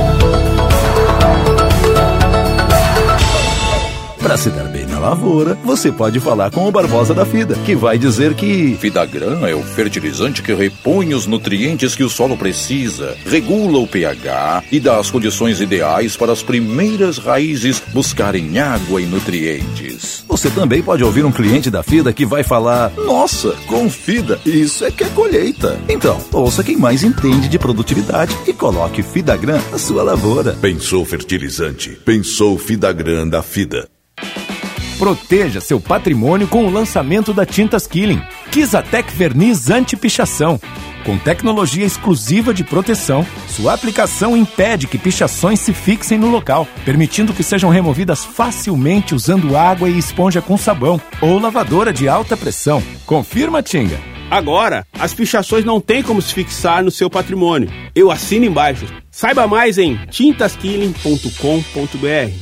Para se dar bem na lavoura, você pode falar com o Barbosa da Fida, que vai dizer que Fidagran é o fertilizante que repõe os nutrientes que o solo precisa, regula o pH e dá as condições ideais para as primeiras raízes buscarem água e nutrientes. Você também pode ouvir um cliente da Fida que vai falar: nossa, com Fida, isso é que é colheita. Então, ouça quem mais entende de produtividade e coloque Fidagran na sua lavoura. Pensou fertilizante, pensou Fidagran da Fida. Proteja seu patrimônio com o lançamento da Tintas Killing. Kizatec Verniz Anti-Pichação. Com tecnologia exclusiva de proteção, sua aplicação impede que pichações se fixem no local, permitindo que sejam removidas facilmente usando água e esponja com sabão ou lavadora de alta pressão. Confirma, Tinga? Agora, as pichações não têm como se fixar no seu patrimônio. Eu assino embaixo. Saiba mais em tintas killing ponto com ponto b r.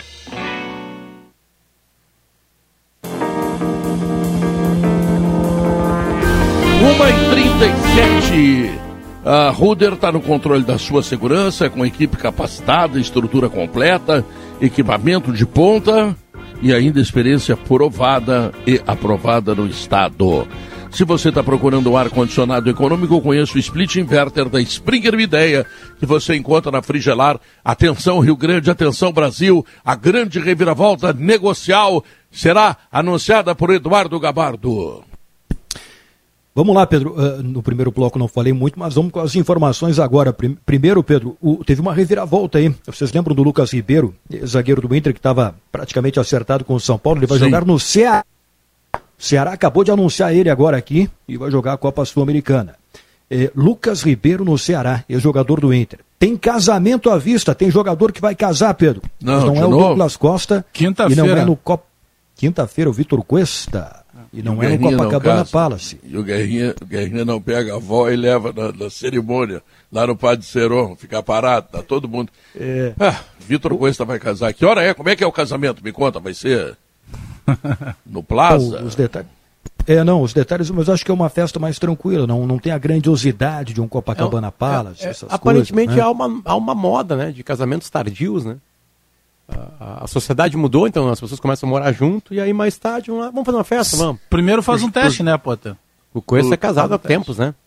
uma e trinta e sete. A Ruder está no controle da sua segurança, com equipe capacitada, estrutura completa, equipamento de ponta e ainda experiência provada e aprovada no estado. Se você está procurando um ar-condicionado econômico, conheça o Split Inverter da Springer Ideia, que você encontra na Frigelar. Atenção Rio Grande, atenção Brasil, a grande reviravolta negocial será anunciada por Eduardo Gabardo. Vamos lá, Pedro. Uh, no primeiro bloco não falei muito, mas vamos com as informações agora. Primeiro, Pedro, o, teve uma reviravolta aí. Vocês lembram do Lucas Ribeiro, zagueiro do Inter, que estava praticamente acertado com o São Paulo? Ele vai Sim. jogar no Ceará. O Ceará acabou de anunciar ele agora aqui e vai jogar a Copa Sul-Americana. É, Lucas Ribeiro no Ceará, ex-jogador do Inter. Tem casamento à vista, tem jogador que vai casar, Pedro. Não, mas não é novo. o Douglas Costa. Quinta-feira. E não é no Copa. Quinta-feira, o Vitor Cuesta. E não e é no Copacabana Palace. E o Guerrinha, o Guerrinha não pega a avó e leva na, na cerimônia, lá no Padre Seron, fica parado, tá todo mundo. É. Ah, Vitor Cuesta vai casar. Que hora é? Como é que é o casamento? Me conta, vai ser no Plaza? Oh, os detalhes. É, não, os detalhes, mas acho que é uma festa mais tranquila, não, não tem a grandiosidade de um Copacabana é, Palace, é, essas é, aparentemente coisas, né? há, uma, há uma moda, né, de casamentos tardios, né? A, a sociedade mudou, então as pessoas começam a morar junto e aí mais tarde vamos, lá, vamos fazer uma festa, vamos. Primeiro faz um teste, né, Potter? O Coelho é casado há tempos, né?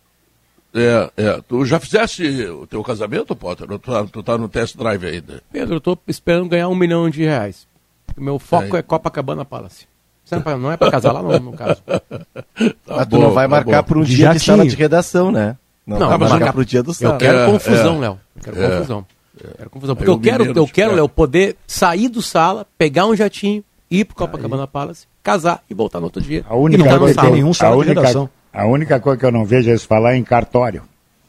É, é. Tu já fizeste o teu casamento, Potter? Ou tu, tu tá no test drive ainda? Pedro, eu tô esperando ganhar um milhão de reais. O meu foco é, é Copacabana Palace. Não é pra casar lá, no, no caso. Tá Mas tu bom, não vai tá marcar para um dia Já de tinha. sala de redação, né? Não, não vai marcar marcar para o dia do sábado. Eu quero É, confusão, é, Léo. Eu quero é, confusão. é. Quero confusão. Porque eu quero, eu quero, Léo, poder sair do sala, pegar um jatinho, ir pro Copacabana Palace, casar e voltar no outro dia. A única, e não coisa, tem nenhum a, única, a única coisa que eu não vejo é eles falar em cartório.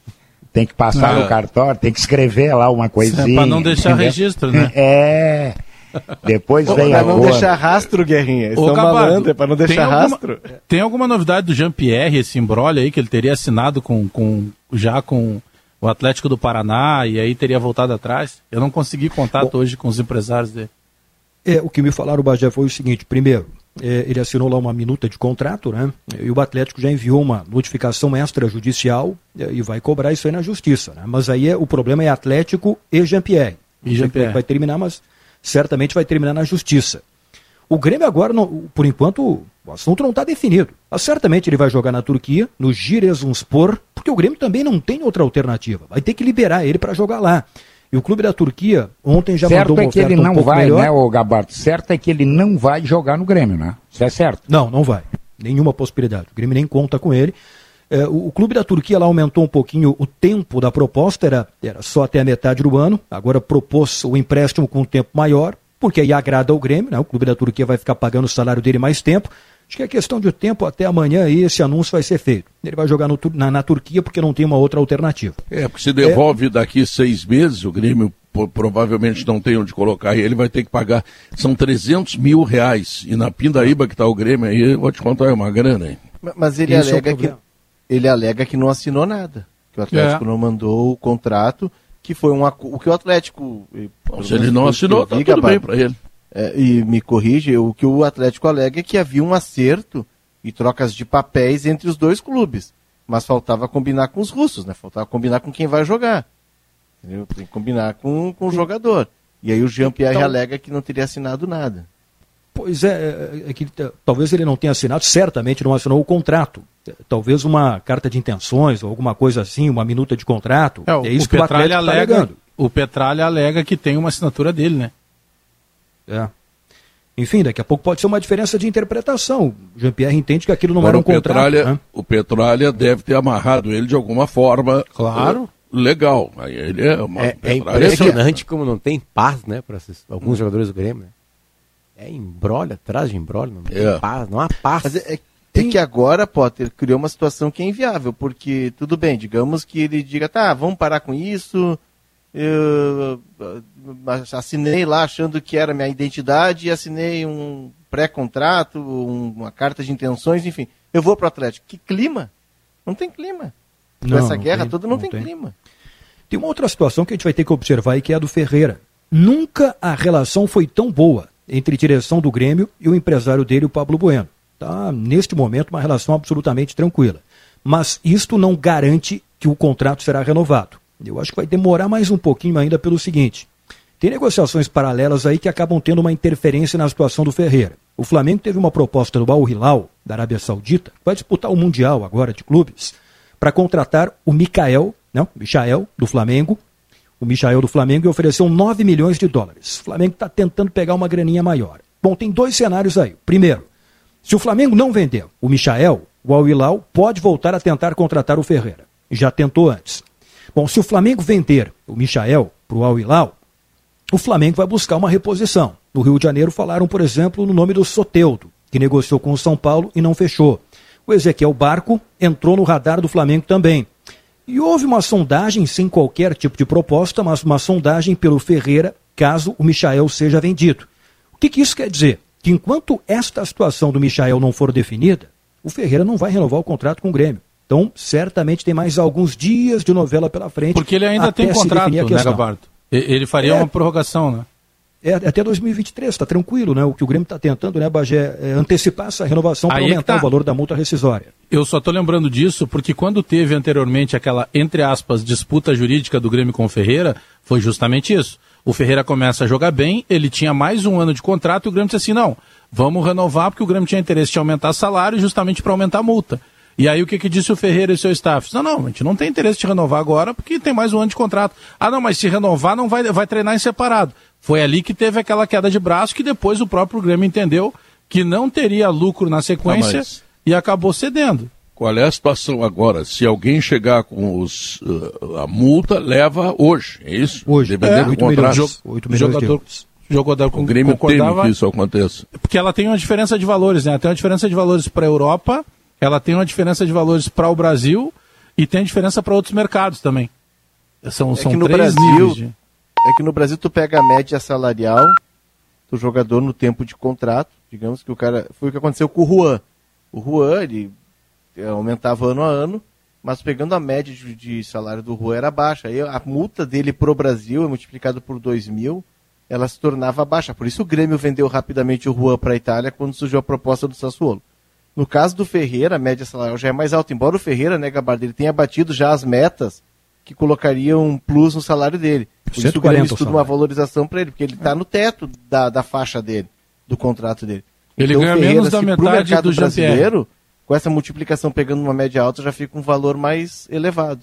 Tem que passar Ah. no cartório, tem que escrever lá uma coisinha. É pra não deixar entendeu? registro, né? É. Depois Pô, vem pra a não cor. deixar rastro, Guerrinha. Eles Ô, são Gabardo, malandros, é pra não deixar tem alguma- rastro. Tem alguma novidade do Jean-Pierre, esse imbróglio aí, que ele teria assinado com, com, já com o Atlético do Paraná e aí teria voltado atrás? Eu não consegui contato Bom, hoje com os empresários dele. É, o que me falaram, Bagé, foi o seguinte: primeiro, é, ele assinou lá uma minuta de contrato, né? E o Atlético já enviou uma notificação extrajudicial é, e vai cobrar isso aí na justiça, né? Mas aí é, o problema é Atlético e Jean-Pierre. E Jean-Pierre. Vai terminar, mas certamente vai terminar na justiça. O Grêmio agora, não, por enquanto, o assunto não está definido. Mas certamente ele vai jogar na Turquia, no Giresunspor, porque o Grêmio também não tem outra alternativa. Vai ter que liberar ele para jogar lá. E o clube da Turquia ontem já Certo mandou uma é que ele oferta um não pouco vai, melhor. né, ô Gabardo? Certo é que ele não vai jogar no Grêmio, né? Isso é certo? Não, não vai. Nenhuma possibilidade. O Grêmio nem conta com ele. É, o, o clube da Turquia lá aumentou um pouquinho o tempo da proposta, era, era só até a metade do ano. Agora propôs o empréstimo com um tempo maior, porque aí agrada ao Grêmio, né? O clube da Turquia vai ficar pagando o salário dele mais tempo. Acho que é questão de tempo, até amanhã aí esse anúncio vai ser feito. Ele vai jogar no, na, na Turquia porque não tem uma outra alternativa. É, porque se devolve é... daqui seis meses, o Grêmio pô, provavelmente não tem onde colocar e ele vai ter que pagar, são trezentos mil reais. E na Pindaíba que está o Grêmio aí, eu vou te contar, é uma grana, hein? Mas ele Esse alega, é o que, ele alega que não assinou nada. Que o Atlético É. não mandou o contrato, que foi um acu- o que o Atlético... Bom, se ele não assinou, tá tudo bem para ele. É, e me corrige, o que o Atlético alega é que havia um acerto e trocas de papéis entre os dois clubes. Mas faltava combinar com os russos, né? Faltava combinar com quem vai jogar. Entendeu? Tem que combinar com, com o jogador. E aí o Jean-Pierre Então- alega que não teria assinado nada. Pois é, é, é que t- talvez ele não tenha assinado, certamente não assinou o contrato. É, Talvez uma carta de intenções ou alguma coisa assim, uma minuta de contrato. É, o, É, isso o que o Petralha Atlético está alega, alegando. o Petralha alega que tem uma assinatura dele, né? É. Enfim, daqui a pouco pode ser uma diferença de interpretação. O Jean-Pierre entende que aquilo não Agora, era um o Petralha, contrato. Né? o Petralha deve ter amarrado ele de alguma forma. Claro. eh, Legal. Aí ele é, uma, É, é Petralha impressionante como não tem paz, né, para alguns jogadores do Grêmio. Né? É embrolho atrás de embrolho, não tem É. paz, não há paz. Mas é, é- é que agora, Potter, criou uma situação que é inviável, porque, tudo bem, digamos que ele diga, tá, vamos parar com isso, eu ah, assinei lá achando que era minha identidade, assinei um pré-contrato, um- uma carta de intenções, enfim, eu vou pro Atlético. Que clima? Não tem clima. Com Não, essa não guerra tem, toda não, não tem, tem. clima. Tem uma outra situação que a gente vai ter que observar aí, que é a do Ferreira. Nunca a relação foi tão boa entre a direção do Grêmio e o empresário dele, o Pablo Bueno. Tá, neste momento, uma relação absolutamente tranquila. Mas isto não garante que o contrato será renovado. Eu acho que vai demorar mais um pouquinho ainda pelo seguinte. Tem negociações paralelas aí que acabam tendo uma interferência na situação do Ferreira. O Flamengo teve uma proposta do Al Hilal, da Arábia Saudita, que vai disputar o Mundial agora de clubes, para contratar o Michael, não, Michael, do Flamengo, o Michael do Flamengo, e ofereceu nove milhões de dólares. O Flamengo está tentando pegar uma graninha maior. Bom, tem dois cenários aí. Primeiro, se o Flamengo não vender o Michael, o Al Hilal pode voltar a tentar contratar o Ferreira. Já tentou antes. Bom, se o Flamengo vender o Michael para o Al Hilal, o Flamengo vai buscar uma reposição. No Rio de Janeiro falaram, por exemplo, no nome do Soteldo, que negociou com o São Paulo e não fechou. O Ezequiel Barco entrou no radar do Flamengo também. E houve uma sondagem, sem qualquer tipo de proposta, mas uma sondagem pelo Ferreira, caso o Michael seja vendido. O que, que isso quer dizer? Que enquanto esta situação do Michael não for definida, o Ferreira não vai renovar o contrato com o Grêmio. Então, certamente tem mais alguns dias de novela pela frente. Porque ele ainda até tem se contrato, definir a né, questão. Gabardo? E- Ele faria É. uma prorrogação, né? é até dois mil e vinte e três, está tranquilo, né? O que o Grêmio está tentando, né, Bagé, é antecipar essa renovação para aumentar tá. o valor da multa rescisória. Eu só estou lembrando disso porque quando teve anteriormente aquela, entre aspas, disputa jurídica do Grêmio com o Ferreira, foi justamente isso. O Ferreira começa a jogar bem, ele tinha mais um ano de contrato e o Grêmio disse assim, não, vamos renovar porque o Grêmio tinha interesse em aumentar salário justamente para aumentar a multa. E aí o que, que disse o Ferreira e seu staff? Não, não, a gente não tem interesse de renovar agora porque tem mais um ano de contrato. Ah, não, mas se renovar não vai, vai treinar em separado. Foi ali que teve aquela queda de braço que depois o próprio Grêmio entendeu que não teria lucro na sequência ah, mas... e acabou cedendo. Qual é a situação agora? Se alguém chegar com os, uh, a multa, leva hoje, é isso? Hoje, é, oito milhões, oito milhões jogador, jogador com, o Grêmio teme que isso aconteça. Porque ela tem uma diferença de valores, né? Tem uma diferença de valores para a Europa, ela tem uma diferença de valores para o Brasil e tem diferença para outros mercados também. São, é são que no três Brasil, níveis. De... É que no Brasil tu pega a média salarial do jogador no tempo de contrato, digamos que o cara... Foi o que aconteceu com o Juan. O Juan, ele aumentava ano a ano, mas pegando a média de, de salário do Juan era baixa. Aí a multa dele pro Brasil, multiplicado por dois mil, ela se tornava baixa. Por isso o Grêmio vendeu rapidamente o Juan para a Itália quando surgiu a proposta do Sassuolo. No caso do Ferreira, a média salarial já é mais alta. Embora o Ferreira, né, Gabardo, ele tenha batido já as metas que colocariam um plus no salário dele. Por isso o Grêmio estuda uma valorização para ele, porque ele está no teto da, da faixa dele, do contrato dele. Ele então, ganha Ferreira, menos da metade do brasileiro, com essa multiplicação pegando uma média alta, já fica um valor mais elevado.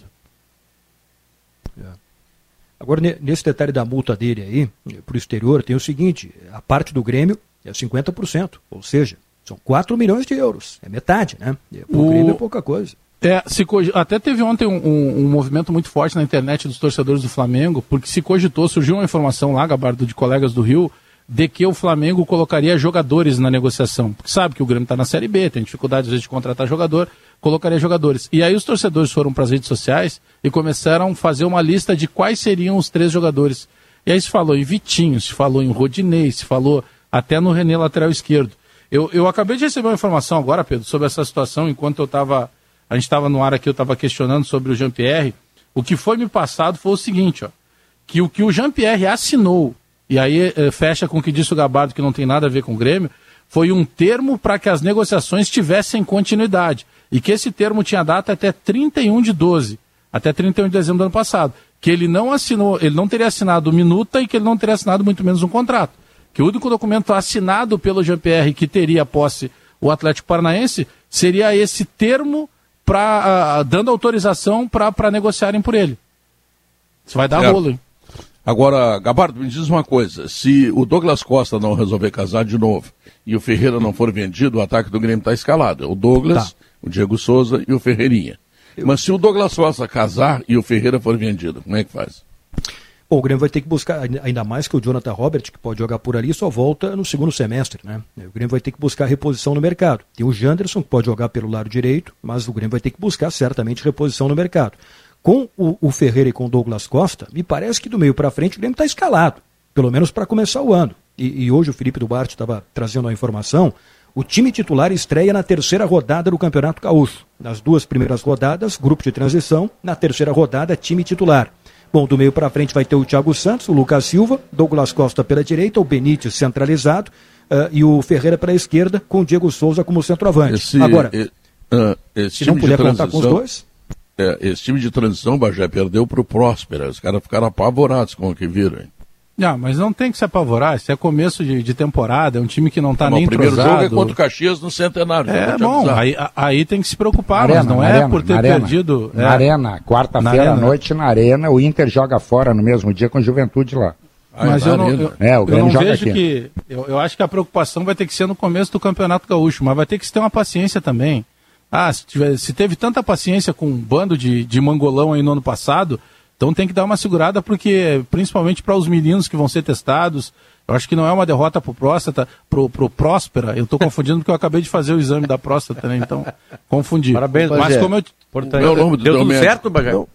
É. Agora, nesse detalhe da multa dele aí, para o exterior, tem o seguinte, a parte do Grêmio é cinquenta por cento, ou seja, são quatro milhões de euros, é metade, né? O Grêmio é pouca coisa. É, se, até teve ontem um, um, um movimento muito forte na internet dos torcedores do Flamengo, porque se cogitou, surgiu uma informação lá, Gabardo, de colegas do Rio, de que o Flamengo colocaria jogadores na negociação. Porque sabe que o Grêmio está na Série B, tem dificuldade às vezes de contratar jogador, colocaria jogadores. E aí os torcedores foram para as redes sociais e começaram a fazer uma lista de quais seriam os três jogadores. E aí se falou em Vitinho, se falou em Rodinei, se falou até no René, lateral esquerdo. Eu, eu acabei de receber uma informação agora, Pedro, sobre essa situação, enquanto eu estava, a gente estava no ar aqui, eu estava questionando sobre o Jean-Pierre. O que foi me passado foi o seguinte, ó, que o que o Jean-Pierre assinou, e aí eh, fecha com o que disse o Gabardo, que não tem nada a ver com o Grêmio, foi um termo para que as negociações tivessem continuidade. E que esse termo tinha data até trinta e um de doze, até trinta e um de dezembro do ano passado. Que ele não assinou, ele não teria assinado minuta e que ele não teria assinado muito menos um contrato. Que o único documento assinado pelo Jean-Pierre que teria posse o Atlético Paranaense seria esse termo pra, uh, dando autorização para negociarem por ele. Isso vai dar certo. Rolo, hein? Agora, Gabardo, me diz uma coisa, se o Douglas Costa não resolver casar de novo e o Ferreira não for vendido, o ataque do Grêmio está escalado. É o Douglas, tá. o Diego Souza e o Ferreirinha. Eu... Mas se o Douglas Costa casar e o Ferreira for vendido, como é que faz? Bom, o Grêmio vai ter que buscar, ainda mais que o Jonathan Robert, que pode jogar por ali, só volta no segundo semestre, né? O Grêmio vai ter que buscar reposição no mercado. Tem o Janderson, que pode jogar pelo lado direito, mas o Grêmio vai ter que buscar certamente reposição no mercado. Com o, o Ferreira e com o Douglas Costa, me parece que do meio para frente o Grêmio está escalado, pelo menos para começar o ano. E, e hoje o Felipe Duarte estava trazendo a informação, o time titular estreia na terceira rodada do Campeonato Gaúcho. Nas duas primeiras rodadas, grupo de transição, na terceira rodada, time titular. Bom, do meio para frente vai ter o Thiago Santos, o Lucas Silva, Douglas Costa pela direita, o Benítez centralizado uh, e o Ferreira pela esquerda, com o Diego Souza como centroavante. Esse, Agora, e, uh, esse se não puder contar com os dois... É, esse time de transição, Bagé, perdeu para o Próspera. Os caras ficaram apavorados com o que viram. Hein? Não, mas não tem que se apavorar. Isso é começo de, de temporada, é um time que não está nem entrosado. O primeiro jogo é contra o Caxias no Centenário. É, bom, aí, aí tem que se preocupar, arena, mas não é arena, por ter arena, perdido... Na é, Arena, quarta-feira à noite na Arena, o Inter joga fora no mesmo dia com a Juventude lá. Mas eu não, eu, é, o eu não joga vejo aqui. que... Eu, eu acho que a preocupação vai ter que ser no começo do Campeonato Gaúcho, mas vai ter que se ter uma paciência também. Ah, se, tiver, se teve tanta paciência com um bando de, de mangolão aí no ano passado, então tem que dar uma segurada, porque principalmente para os meninos que vão ser testados, eu acho que não é uma derrota pro próstata, pro, pro Próspera, eu estou confundindo porque eu acabei de fazer o exame da próstata, né? Então, confundi. Parabéns, mas Bagé. como eu... Portanto, deu tudo médico. Certo, Bagé?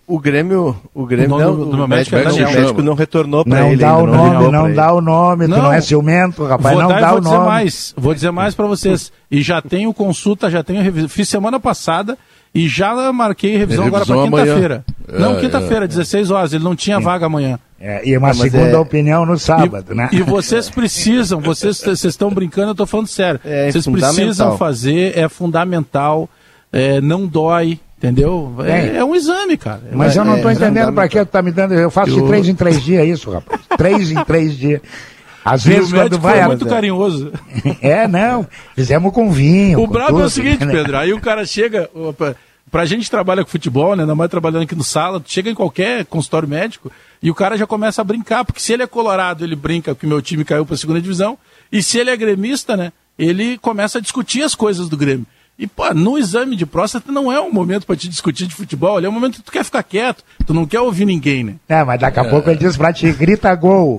O Grêmio, o Grêmio o não, do, do o, médico, médico, é o médico não retornou para não ele. Dá ainda, o não nome, não ele. dá o nome, não. Tu não é ciumento, rapaz, vou não dar, dá vou o dizer nome. mais, vou dizer mais para vocês. E já tenho consulta, já tenho revisão. Fiz semana passada e já marquei revisão, revisão agora para quinta-feira. É, não, quinta-feira, é, dezesseis horas. Ele não tinha Sim. vaga amanhã. É, e uma não, segunda é... opinião no sábado, e, né? E vocês precisam, vocês estão brincando, eu estou falando sério. É, vocês precisam fazer, é fundamental, é, não dói. Entendeu? É, é um exame, cara. Mas é, eu não estou é, entendendo para que tu tá me dando. Eu faço eu... de três em três dias isso, rapaz. Três em três dias. Às e vezes o quando vai. Foi muito carinhoso. É, não. Fizemos com vinho. O brabo tudo, é o seguinte, né? Pedro. Aí o cara chega. Pra, pra gente que trabalha com futebol, né? Ainda mais trabalhando aqui no sala, chega em qualquer consultório médico e o cara já começa a brincar. Porque se ele é colorado, ele brinca que o meu time caiu pra segunda divisão. E se ele é gremista, né? Ele começa a discutir as coisas do Grêmio. E, pô, no exame de próstata não é um momento pra te discutir de futebol, é um momento que tu quer ficar quieto, tu não quer ouvir ninguém, né? É, mas daqui a é. pouco ele diz pra ti, grita gol.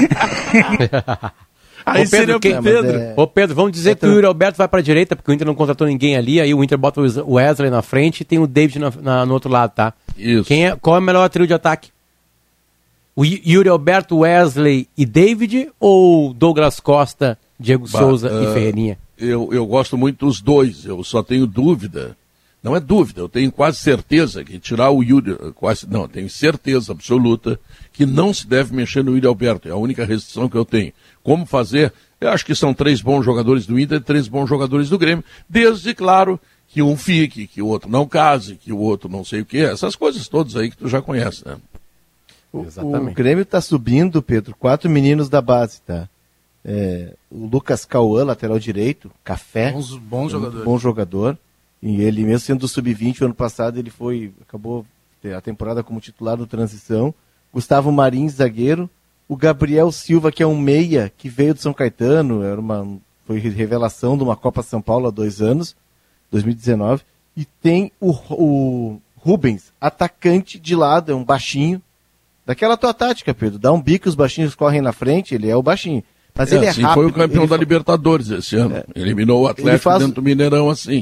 Aí Ô, Pedro, quem... Pedro. É... Ô Pedro, vamos dizer é que o Yuri Alberto vai pra direita, porque o Inter não contratou ninguém ali, aí o Inter bota o Wesley na frente e tem o David na, na, no outro lado, tá? Isso. Quem é, qual é o melhor trio de ataque? O Yuri Alberto, Wesley e David ou Douglas Costa, Diego bah, Souza uh... e Ferreirinha? Eu, eu gosto muito dos dois, eu só tenho dúvida, não é dúvida, eu tenho quase certeza que tirar o Yuri, quase, não, tenho certeza absoluta que não se deve mexer no Yuri Alberto, é a única restrição que eu tenho. Como fazer? Eu acho que são três bons jogadores do Inter e três bons jogadores do Grêmio, desde, claro, que um fique, que o outro não case, que o outro não sei o que, essas coisas todas aí que tu já conhece, né? O, o Grêmio está subindo, Pedro, quatro meninos da base, tá? É, o Lucas Cauã, lateral direito, Café, bons, bons um jogador. bom jogador, e ele mesmo sendo do sub vinte, o ano passado ele foi, acabou a temporada como titular do Transição. Gustavo Marins, zagueiro, o Gabriel Silva, que é um meia, que veio de São Caetano, era uma, foi revelação de uma Copa São Paulo há dois anos, dois mil e dezenove, e tem o, o Rubens, atacante de lado, é um baixinho, daquela tua tática, Pedro, dá um bico, os baixinhos correm na frente, ele é o baixinho. Mas é, ele é assim rápido. Foi o campeão da fa... Libertadores esse ano. É. Eliminou o Atlético faz... dentro do Mineirão assim.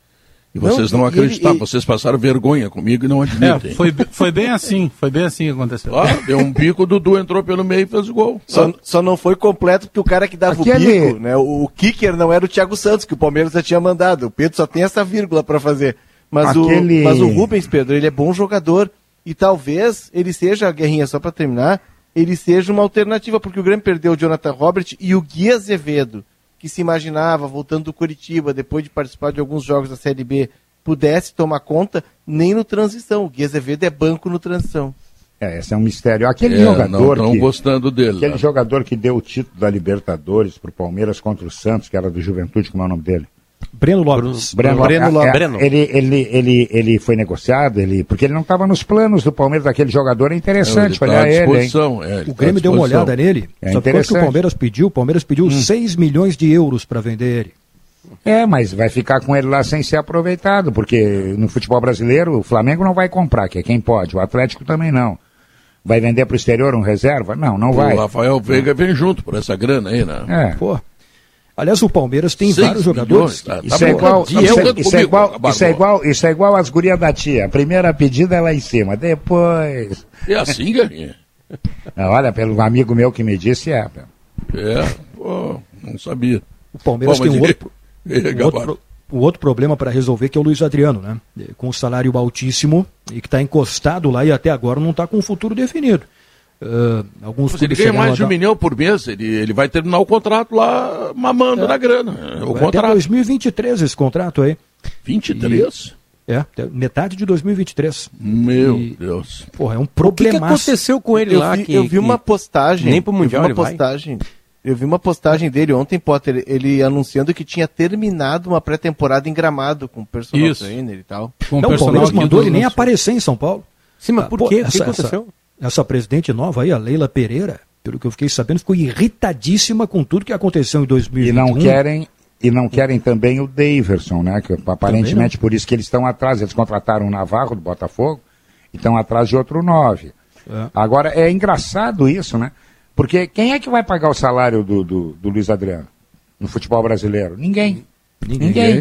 E vocês não, não acreditaram, ele... vocês passaram vergonha comigo e não admitem. É, foi, foi bem assim, foi bem assim que aconteceu. Ah, deu um bico, o Dudu entrou pelo meio e fez o gol. Só, ah. só não foi completo porque o cara que dava Aquele... o bico, né, o, o kicker não era o Thiago Santos, que o Palmeiras já tinha mandado. O Pedro só tem essa vírgula para fazer. Mas, Aquele... o, mas o Rubens, Pedro, ele é bom jogador. E talvez ele seja, Guerrinha, só para terminar, ele seja uma alternativa, porque o Grêmio perdeu o Jonathan Robert e o Gui Azevedo, que se imaginava, voltando do Curitiba, depois de participar de alguns jogos da Série B, pudesse tomar conta, nem no Transição. O Gui Azevedo é banco no Transição. É, esse é um mistério. Aquele é, jogador não que... gostando dele. Aquele né? jogador que deu o título da Libertadores pro Palmeiras contra o Santos, que era do Juventude, como é o nome dele? Breno Lopes. Breno, Breno Lopes. É, ele, ele, ele, ele foi negociado, ele, porque ele não estava nos planos do Palmeiras, daquele jogador, é interessante é, ele olhar tá ele. Hein? É, ele o Grêmio tá deu uma olhada nele, é só que o Palmeiras pediu, o Palmeiras pediu hum. seis milhões de euros para vender ele. É, mas vai ficar com ele lá sem ser aproveitado, porque no futebol brasileiro o Flamengo não vai comprar, que é quem pode, o Atlético também não. Vai vender para o exterior um reserva? Não, não o vai. O Rafael Veiga vem junto por essa grana aí, né? É. Pô. Aliás, o Palmeiras tem Seis vários jogadores. Milhões, tá, isso, tá é igual, isso, é, isso, é igual, isso, é igual, isso é igual as gurias da tia. A primeira pedida é lá em cima, depois... É assim, Galinha? Olha, pelo amigo meu que me disse, é. É, pô, não sabia. O Palmeiras Pô, tem um outro, ele, um outro, um outro problema para resolver, que é o Luiz Adriano, né? Com um salário altíssimo e que está encostado lá e até agora não está com um futuro definido. Uh, alguns ele ganha mais de um dar... milhão por mês, ele, ele vai terminar o contrato lá mamando é. na grana. O vai contrato. Até dois mil e vinte e três esse contrato aí. vinte e três? E, é, metade de dois mil e vinte e três. Meu e, Deus. Porra, é um problema. O que, que aconteceu com ele eu lá? Vi, que, eu vi uma postagem. Nem pro Mundial eu vi uma postagem. Vai. Eu vi uma postagem dele ontem, Potter, ele anunciando que tinha terminado uma pré-temporada em Gramado com o personal Isso. trainer e tal. Com não, o Palmeiras mandou ele nem aparecer em São Paulo. Sim, mas por Pô, quê? Essa, o que aconteceu? Essa... Essa presidente nova aí, a Leila Pereira, pelo que eu fiquei sabendo, ficou irritadíssima com tudo que aconteceu em dois mil e vinte e um. E não querem, e não querem também o Daverson, né? Que, aparentemente por isso que eles estão atrás. Eles contrataram o Navarro do Botafogo e estão atrás de outro nove. É. Agora, é engraçado isso, né? Porque quem é que vai pagar o salário do, do, do Luiz Adriano no futebol brasileiro? Ninguém. Ninguém. Ninguém.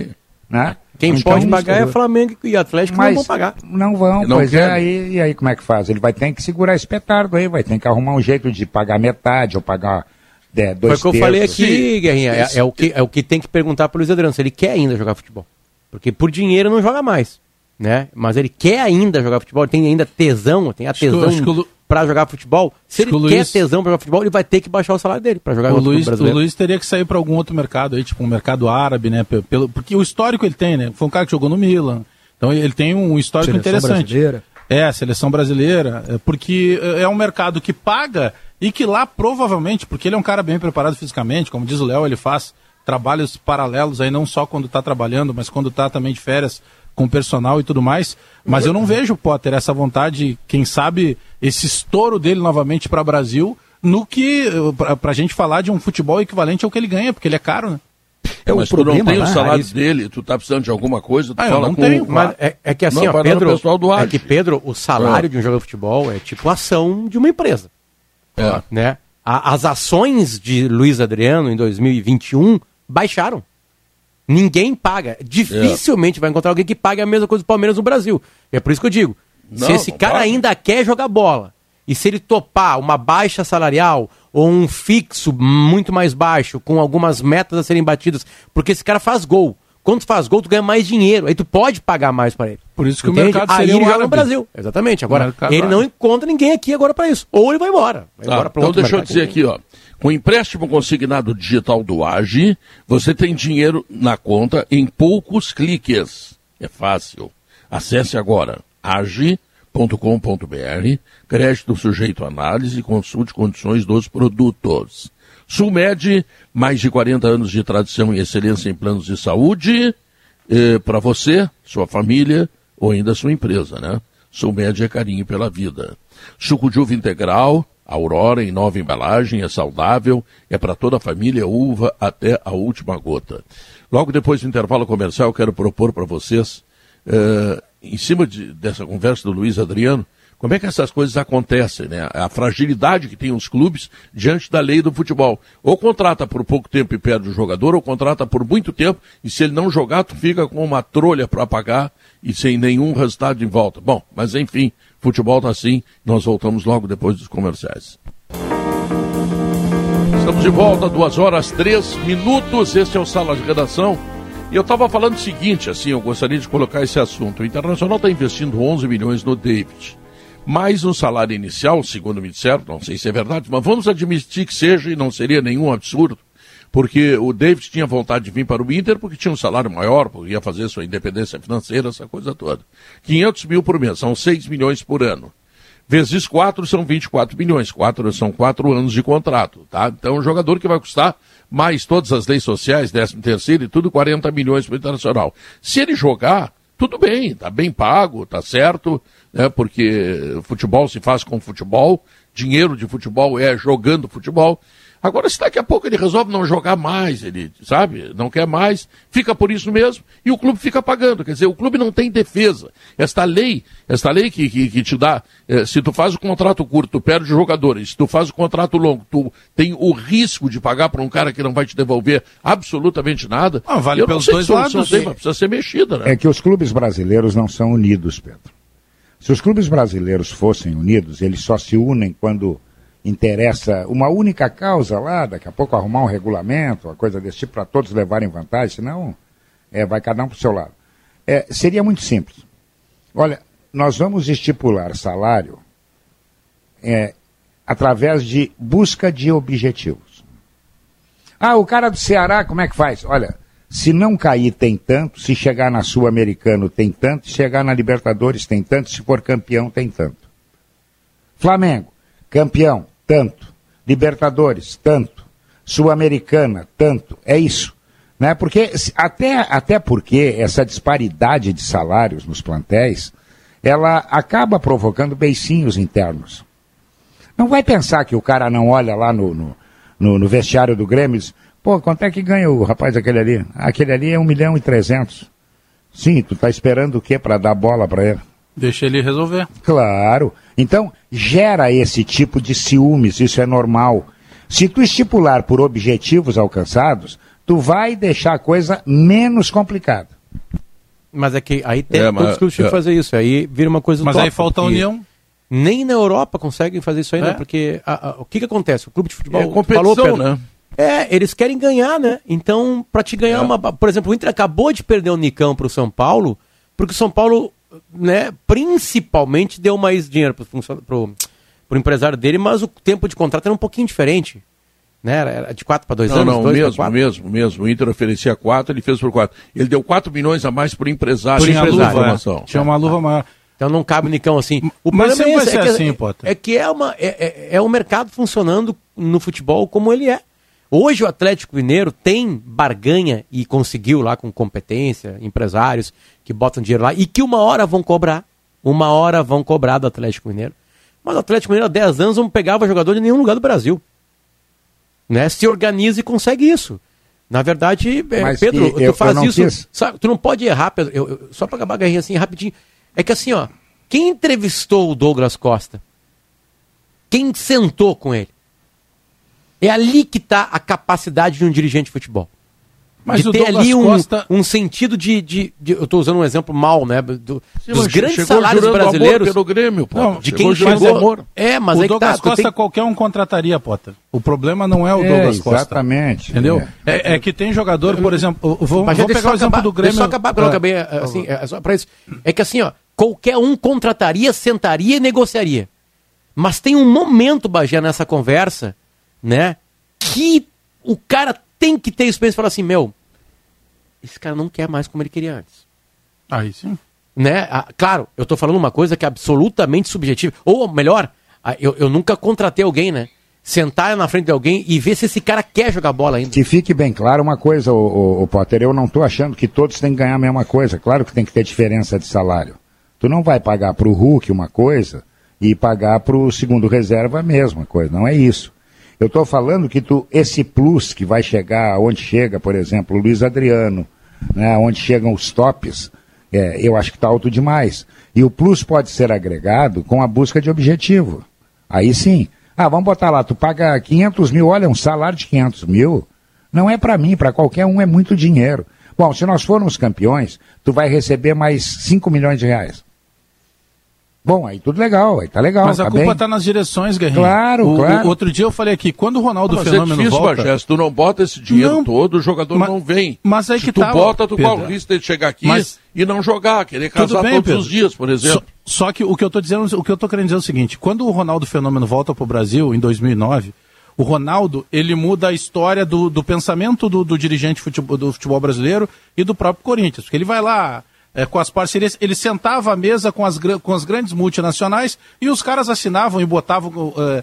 né? Quem então, pode pagar é Flamengo e Atlético, mas não vão pagar. Não vão, não pois quer. é, aí, e aí como é que faz? Ele vai ter que segurar esse petardo aí, vai ter que arrumar um jeito de pagar metade ou pagar é, dois Foi o que eu terços. falei aqui, Guerrinha, é, é, o que, é o que tem que perguntar pro Luiz Adriano, se ele quer ainda jogar futebol. Porque por dinheiro não joga mais, né? Mas ele quer ainda jogar futebol, ele tem ainda tesão, tem a tesão Lu... para jogar futebol. Se ele Luiz... quer tesão para jogar futebol, ele vai ter que baixar o salário dele para jogar o no Luiz, brasileiro. O Luiz teria que sair para algum outro mercado aí, tipo um mercado árabe, né? Pelo, porque o histórico ele tem, né? Foi um cara que jogou no Milan, então ele tem um histórico seleção interessante. Brasileira. É, a seleção brasileira, porque é um mercado que paga e que lá provavelmente, porque ele é um cara bem preparado fisicamente, como diz o Léo, ele faz trabalhos paralelos aí, não só quando está trabalhando, mas quando está também de férias com personal e tudo mais. Mas eu não vejo, Potter, essa vontade, quem sabe, esse estouro dele novamente para o Brasil, no que, para a gente falar de um futebol equivalente ao que ele ganha, porque ele é caro, né? É, mas tu não tem o salário dele, tu tá precisando de alguma coisa, tu ah, fala não com tenho, o... mas é, é que assim, não, ó, Pedro, do é que Pedro, o salário é. de um jogador de futebol é tipo a ação de uma empresa. É. Né? A, as ações de Luiz Adriano em dois mil e vinte e um baixaram. Ninguém paga. Dificilmente é. vai encontrar alguém que pague a mesma coisa do Palmeiras no Brasil. É por isso que eu digo, não, se esse cara paga. ainda quer jogar bola, e se ele topar uma baixa salarial ou um fixo muito mais baixo, com algumas metas a serem batidas, porque esse cara faz gol. Quando tu faz gol, tu ganha mais dinheiro. Aí tu pode pagar mais para ele. Por isso que Entende? o mercado Aí seria ele um joga árabe. no Brasil. Exatamente. Agora, ele não árabe. encontra ninguém aqui agora para isso. Ou ele vai embora. Vai ah, embora pra então outro deixa mercado. eu dizer aqui, ó. Com o empréstimo consignado digital do Age, você tem dinheiro na conta em poucos cliques. É fácil. Acesse agora age ponto com ponto br, crédito sujeito a análise e consulte condições dos produtos. Sulmed, mais de quarenta anos de tradição e excelência em planos de saúde, eh, para você, sua família ou ainda sua empresa, né? Sulmed é carinho pela vida. Suco de uva integral, Aurora em nova embalagem, é saudável, é para toda a família, uva até a última gota. Logo depois do intervalo comercial, eu quero propor para vocês, eh, em cima de, dessa conversa do Luiz Adriano, como é que essas coisas acontecem, né? A fragilidade que tem os clubes diante da lei do futebol. Ou contrata por pouco tempo e perde o jogador, ou contrata por muito tempo, e se ele não jogar, tu fica com uma trolha para pagar e sem nenhum resultado de volta. Bom, mas enfim, futebol tá assim, nós voltamos logo depois dos comerciais. Estamos de volta, duas horas, três minutos, este é o Sala de Redação. E eu estava falando o seguinte, assim, eu gostaria de colocar esse assunto. O Internacional está investindo onze milhões no David. Mais um salário inicial, segundo me disseram, não sei se é verdade, mas vamos admitir que seja e não seria nenhum absurdo, porque o David tinha vontade de vir para o Inter porque tinha um salário maior, porque ia fazer sua independência financeira, essa coisa toda. quinhentos mil por mês, são seis milhões por ano. Vezes quatro são vinte e quatro milhões, quatro, são quatro anos de contrato, tá? Então um jogador que vai custar mais todas as leis sociais, décimo terceiro e tudo, quarenta milhões para o Internacional. Se ele jogar, tudo bem, tá bem pago, tá certo, né? Porque futebol se faz com futebol, dinheiro de futebol é jogando futebol. Agora, se daqui a pouco ele resolve não jogar mais, ele, sabe, não quer mais, fica por isso mesmo, e o clube fica pagando. Quer dizer, o clube não tem defesa. Esta lei, esta lei que, que, que te dá, eh, se tu faz o contrato curto, tu perde o jogador, e se tu faz o contrato longo, tu tem o risco de pagar para um cara que não vai te devolver absolutamente nada. Ah, vale eu pelos não sei dois que lados. tem, mas precisa ser mexida, né? É que os clubes brasileiros não são unidos, Pedro. Se os clubes brasileiros fossem unidos, eles só se unem quando interessa uma única causa lá, daqui a pouco arrumar um regulamento, uma coisa desse tipo, para todos levarem vantagem, senão é, vai cada um para o seu lado. É, seria muito simples. Olha, nós vamos estipular salário é, através de busca de objetivos. Ah, o cara do Ceará, como é que faz? Olha, se não cair tem tanto, se chegar na Sul-Americano tem tanto, se chegar na Libertadores tem tanto, se for campeão tem tanto. Flamengo, campeão, tanto. Libertadores, tanto. Sul-Americana, tanto. É isso. Né? Porque, até, até porque essa disparidade de salários nos plantéis, ela acaba provocando beicinhos internos. Não vai pensar que o cara não olha lá no, no, no, no vestiário do Grêmio e diz, pô, quanto é que ganha o rapaz aquele ali? Aquele ali é um milhão e trezentos. Sim, tu tá esperando o quê para dar bola para ele? Deixa ele resolver. Claro. Então, gera esse tipo de ciúmes, isso é normal. Se tu estipular por objetivos alcançados, tu vai deixar a coisa menos complicada. Mas é que aí tem, É, todos mas- os clubes tinham que é. fazer isso. Aí vira uma coisa Mas utópica, aí falta a porque união. Nem na Europa conseguem fazer isso aí, É. né? Porque a- a- o que que acontece? O clube de futebol... É tu competição, falou, Pedro, né? É, eles querem ganhar, né? Então, pra te ganhar É. uma... Por exemplo, o Inter acabou de perder o Nicão pro São Paulo, porque o São Paulo, né, principalmente deu mais dinheiro pro, funcion- pro, pro empresário dele, mas o tempo de contrato era um pouquinho diferente. Né? Era- Era de quatro para dois Não, anos? não, dois pra mesmo, quatro. mesmo, mesmo. O Inter oferecia quatro, ele fez por quatro. Ele deu quatro milhões a mais pro empresário. Tinha Essa luva, informação. é. Tinha uma luva maior. Então não cabe o Nicão assim. O Mas problema sempre é, vai esse, ser é, que, assim, Potter. é que é uma é, é, é um mercado funcionando no futebol como ele é. Hoje o Atlético Mineiro tem barganha e conseguiu lá com competência, empresários que botam dinheiro lá e que uma hora vão cobrar. Uma hora vão cobrar do Atlético Mineiro. Mas o Atlético Mineiro há dez anos não pegava jogador de nenhum lugar do Brasil. Né? Se organiza e consegue isso. Na verdade, é, Mas Pedro, que tu eu- faz eu não isso. quis- Sabe, tu não pode errar, Pedro. Eu- eu- só para acabar a guerrinha assim rapidinho. É que assim, ó, quem entrevistou o Douglas Costa? Quem sentou com ele? É ali que está a capacidade de um dirigente de futebol. Mas de o ter Douglas ali um, Costa- um sentido de, de- de- Eu estou usando um exemplo mal, né? do- Sim, dos mas grandes chegou salários jurando amor brasileiros. pelo Grêmio, pô. Não, de Chegou quem jurando chegou. amor. É, mas o aí que Douglas tá, tu Costa tem- qualquer um contrataria, Potter. O problema não é o É, Douglas Costa. exatamente. Entendeu? É, é que tem jogador, por exemplo, eu vou, Mas vou deixa pegar eu o exemplo acabar- do Grêmio. Deixa eu só acabar, pelo Ah, acabei, assim, é só pra isso. É que assim, ó, qualquer um contrataria, sentaria e negociaria. Mas tem um momento, Bagé, nessa conversa, né, que o cara tem que ter experiência e falar assim, meu, esse cara não quer mais como ele queria antes. Aí sim. Né? Ah, claro, eu tô falando uma coisa que é absolutamente subjetiva. Ou melhor, ah, eu, eu nunca contratei alguém, né? Sentar na frente de alguém e ver se esse cara quer jogar bola ainda. Que fique bem claro uma coisa, ô, ô, ô, Potter, eu não estou achando que todos têm que ganhar a mesma coisa. Claro que tem que ter diferença de salário. Tu não vai pagar para o Hulk uma coisa e pagar para o segundo reserva a mesma coisa, não é isso. Eu estou falando que tu, esse plus que vai chegar, onde chega, por exemplo, o Luiz Adriano, né, onde chegam os tops, é, eu acho que está alto demais. E o plus pode ser agregado com a busca de objetivo. Aí sim. Ah, vamos botar lá, tu paga quinhentos mil, olha, um salário de quinhentos mil, não é para mim, para qualquer um é muito dinheiro. Bom, se nós formos campeões, tu vai receber mais cinco milhões de reais. Bom, aí tudo legal, aí tá legal, Mas a tá culpa bem. está nas direções, Guerrinho. Claro, O- claro. o- outro dia eu falei aqui, quando o Ronaldo Mas é Fenômeno difícil, volta... Bagé, se tu não bota esse dinheiro Não, todo, o jogador mas- não vem. mas aí se que tu tá, bota, tu Pedro. corre o risco de chegar aqui Mas- e não jogar, querer Tudo casar bem, todos Pedro. os dias, por exemplo. Só, só que o que eu estou dizendo, o que eu tô querendo dizer é o seguinte: quando o Ronaldo Fenômeno volta para o Brasil em dois mil e nove, o Ronaldo ele muda a história do, do pensamento do, do dirigente futebol, do futebol brasileiro e do próprio Corinthians, porque ele vai lá é, com as parcerias, ele sentava à mesa com as, gra- com as grandes multinacionais e os caras assinavam e botavam é,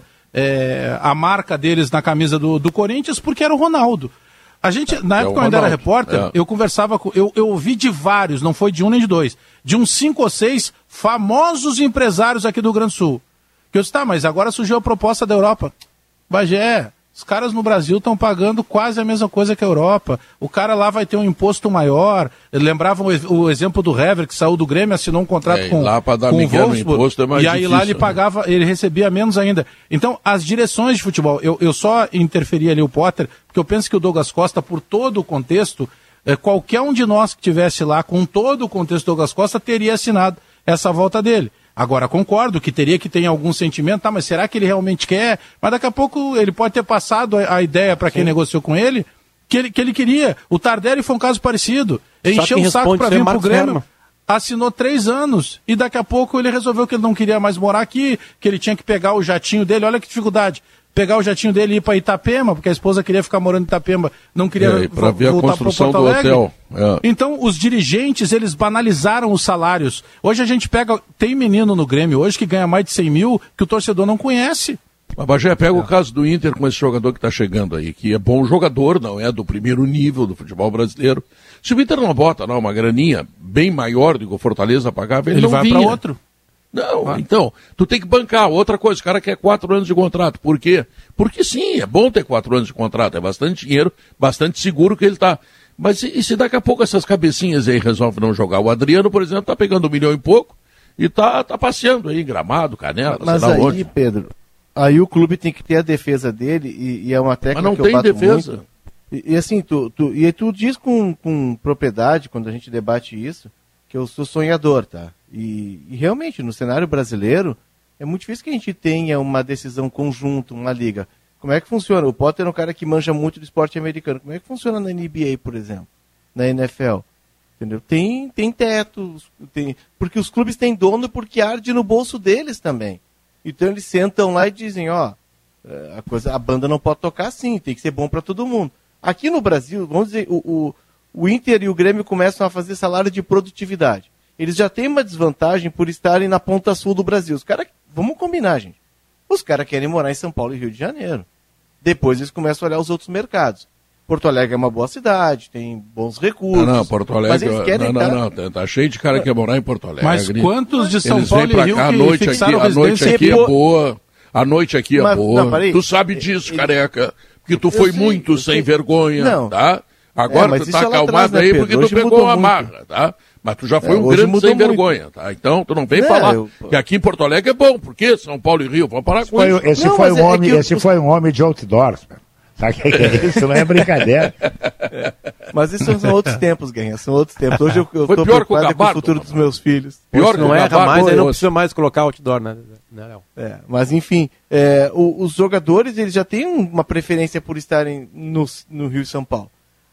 é, a marca deles na camisa do, do Corinthians porque era o Ronaldo. A gente, na é época o que eu ainda era Ronaldo, repórter, é. eu conversava com. Eu, eu ouvi de vários, não foi de um nem de dois, de uns cinco ou seis famosos empresários aqui do Rio Grande do Sul. Que eu disse, tá, mas agora surgiu a proposta da Europa. Bagé, os caras no Brasil estão pagando quase a mesma coisa que a Europa. O cara lá vai ter um imposto maior. Lembravam o, o exemplo do Hever, que saiu do Grêmio, assinou um contrato É, com, lá pra dar com o migué no Wolfsburg. imposto é mais e aí lá difícil, ele né? pagava, ele recebia menos ainda. Então, as direções de futebol, eu, eu só interferi ali o Potter, porque eu penso que o Douglas Costa, por todo o contexto, eh, qualquer um de nós que estivesse lá com todo o contexto do Douglas Costa teria assinado essa volta dele. Agora, concordo que teria que ter algum sentimento, tá, mas será que ele realmente quer? Mas daqui a pouco ele pode ter passado a, a ideia para quem negociou com ele que, ele, que ele queria. O Tardelli foi um caso parecido. Ele Só encheu quem o saco responde para isso é vir pro Marcos Grêmio. Herman. Assinou três anos e daqui a pouco ele resolveu que ele não queria mais morar aqui, que ele tinha que pegar o jatinho dele. Olha que dificuldade. Pegar o jatinho dele e ir para Itapema, porque a esposa queria ficar morando em Itapema, não queria É, e pra ver a voltar para construção Porto do Alegre. hotel. É. Então, os dirigentes, eles banalizaram os salários. Hoje a gente pega... Tem menino no Grêmio hoje que ganha mais de cem mil que o torcedor não conhece. Mas, Bagé, pega o caso do Inter com esse jogador que está chegando aí, que é bom jogador, não é do primeiro nível do futebol brasileiro. Se o Inter não bota não, uma graninha bem maior do que o Fortaleza pagava, ele, Ele não vai vinha. para outro. Não, então, tu tem que bancar. Outra coisa, o cara quer quatro anos de contrato. Por quê? Porque sim, é bom ter quatro anos de contrato, é bastante dinheiro, bastante seguro que ele está. Mas e, e se daqui a pouco essas cabecinhas aí resolvem não jogar? O Adriano, por exemplo, está pegando um milhão e pouco e está tá passeando aí, Gramado, Canela, Mas sei lá aí, onde. Pedro, aí o clube tem que ter a defesa dele e, e é uma técnica Mas não que tem eu bato defesa. muito. E, e assim, tu, tu, e tu diz com, com propriedade, quando a gente debate isso, que eu sou sonhador, tá? E, e realmente, no cenário brasileiro, é muito difícil que a gente tenha uma decisão conjunta, uma liga. Como é que funciona? O Potter é um cara que manja muito do esporte americano. Como é que funciona na N B A, por exemplo? Na N F L? Entendeu? Tem, tem teto, tem... porque os clubes têm dono porque arde no bolso deles também. Então eles sentam lá e dizem, ó, a, coisa, a banda não pode tocar assim, tem que ser bom para todo mundo. Aqui no Brasil, vamos dizer, o, o, o Inter e o Grêmio começam a fazer salário de produtividade. Eles já têm uma desvantagem por estarem na ponta sul do Brasil. Os caras, vamos combinar, gente. Os caras querem morar em São Paulo e Rio de Janeiro. Depois eles começam a olhar os outros mercados. Porto Alegre é uma boa cidade, tem bons recursos. Não, não, Porto Alegre. Mas eles querem não, cara... não, não, tá cheio de cara que quer morar em Porto Alegre. Mas quantos de São eles Paulo vêm e Rio cá, que a noite fixaram aqui, a noite aqui é boa. A noite aqui é Mas, boa. não, tu sabe disso, ele... careca. Porque tu foi sei, muito sem sei. vergonha, não. tá? Agora é, tu tá é acalmado atrás, aí né, porque Pedro? tu Hoje pegou uma muito. marra, tá? Mas tu já foi é, um grande sem muito. vergonha, tá? Então tu não vem é, falar eu... que aqui em Porto Alegre é bom, porque São Paulo e Rio, vamos parar com foi, isso. Esse, não, foi, um é, homem, é eu... esse foi um homem de outdoors, cara. Sabe o que é isso? Não é brincadeira. É. Mas isso são outros tempos, Guerra. São outros tempos. Hoje eu, eu Foi tô pior com o preocupado com o Gabardo, futuro dos meus filhos. Pior que não erra mais, aí não eu... precisa mais colocar outdoor, né? Não. É, mas enfim, é, o, os jogadores eles já têm uma preferência por estarem no, no Rio e São Paulo.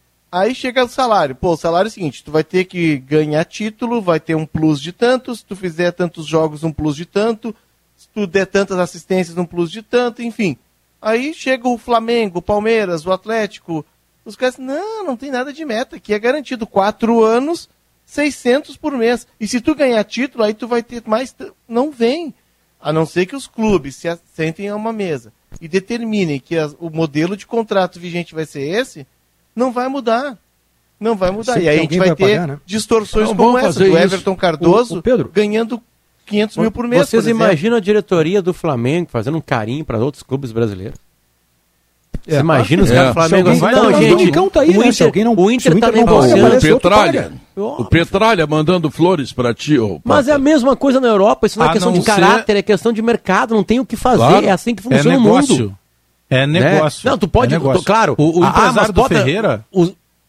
Aí chega o salário. Pô, o salário é o seguinte, tu vai ter que ganhar título, vai ter um plus de tanto, se tu fizer tantos jogos, um plus de tanto, se tu der tantas assistências, um plus de tanto, enfim. Aí chega o Flamengo, o Palmeiras, o Atlético, os caras, não, não tem nada de meta, aqui é garantido quatro anos, seiscentos por mês. E se tu ganhar título, aí tu vai ter mais, t... não vem. A não ser que os clubes se sentem a uma mesa e determinem que as, o modelo de contrato vigente vai ser esse, não vai mudar. Não vai mudar. Sempre e aí a gente vai, vai ter pagar, né? distorções não, como essa, do isso. Everton Cardoso o, o Pedro, ganhando quinhentos mil por mês. Vocês por imaginam a diretoria do Flamengo fazendo um carinho para outros clubes brasileiros? É, Você imagina os é. caras do Flamengo assim, não, não, gente, gente, tá aí, o né? Inter, alguém não, o Inter, o Inter tá não negociando. O Petralha, Oh, o Petralha mandando flores para ti. Oh, mas é a mesma coisa na Europa, isso não é A questão não de ser... caráter, é questão de mercado, não tem o que fazer, Claro. é assim que funciona é o negócio. mundo. É negócio. Né? Não, tu pode, é tu, claro. O, o ah, empresário do bota, Ferreira... O...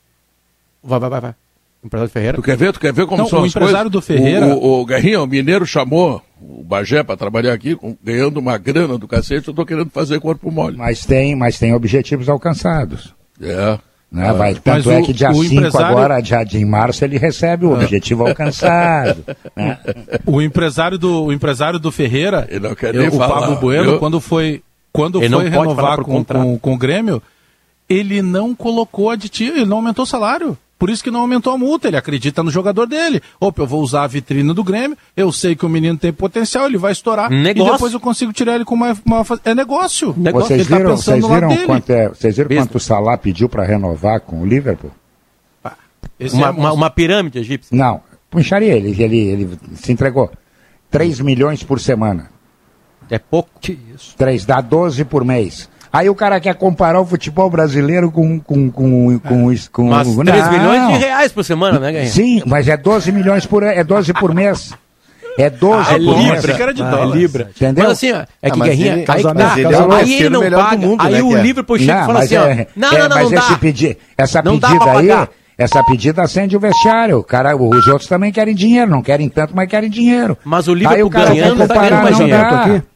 Vai, vai, vai, vai. O empresário do Ferreira? Tu quer ver, tu quer ver como Não, são o as empresário coisas? do Ferreira... O, o, o Guerrinha, o mineiro chamou o Bagé para trabalhar aqui, com, ganhando uma grana do cacete, eu tô querendo fazer corpo mole. Mas tem, mas tem objetivos alcançados. É. Né? Vai, tanto o, é que dia cinco empresário... agora, dia de março, ele recebe o objetivo alcançado. Né? O empresário do, o empresário do Ferreira, Ele não quer eu, nem o falar, Pablo Bueno, eu... quando foi, quando ele foi não pode renovar com, contrato. com, com o Grêmio, ele não colocou aditivo, ele não aumentou o salário. Por isso que não aumentou a multa, ele acredita no jogador dele. Opa, eu vou usar a vitrine do Grêmio, eu sei que o menino tem potencial, ele vai estourar. Negócio. E depois eu consigo tirar ele com uma... uma é negócio. negócio. Vocês Ele tá viram, pensando vocês no lado viram, dele. quanto, é, vocês viram Besta. quanto o Salah pediu para renovar com o Liverpool? Esse Uma, é uma, uma pirâmide egípcia. Não, puxaria ele, ele, ele se entregou. três milhões por semana. É pouco. que isso. três, dá doze por mês. Aí o cara quer comparar o futebol brasileiro com com com com, com, com Mas não. três milhões de reais por semana, né, Guerrinha? Sim, mas é doze milhões por é doze por mês. É doze Ah, é por libra. mês. Achei que era de Ah, dólar. é libra. Entendeu? Mas assim, ó, é Ah, que mas Guerrinha, ele- aí, casamento, tá, ele é o aí terceiro ele não melhor do paga, mundo, aí né, o que é? Liverpool chega e Não, fala mas assim, ó, é, não, é, não, não, mas não esse dá. pedi, essa Não dá pedida pra aí, pagar. essa pedida acende o vestiário. O cara, os outros também querem dinheiro, não querem tanto, mas querem dinheiro. Mas o Aí Liverpool o cara quer ganhando tá comparar, ganhando mais não dinheiro. dá. Aqui.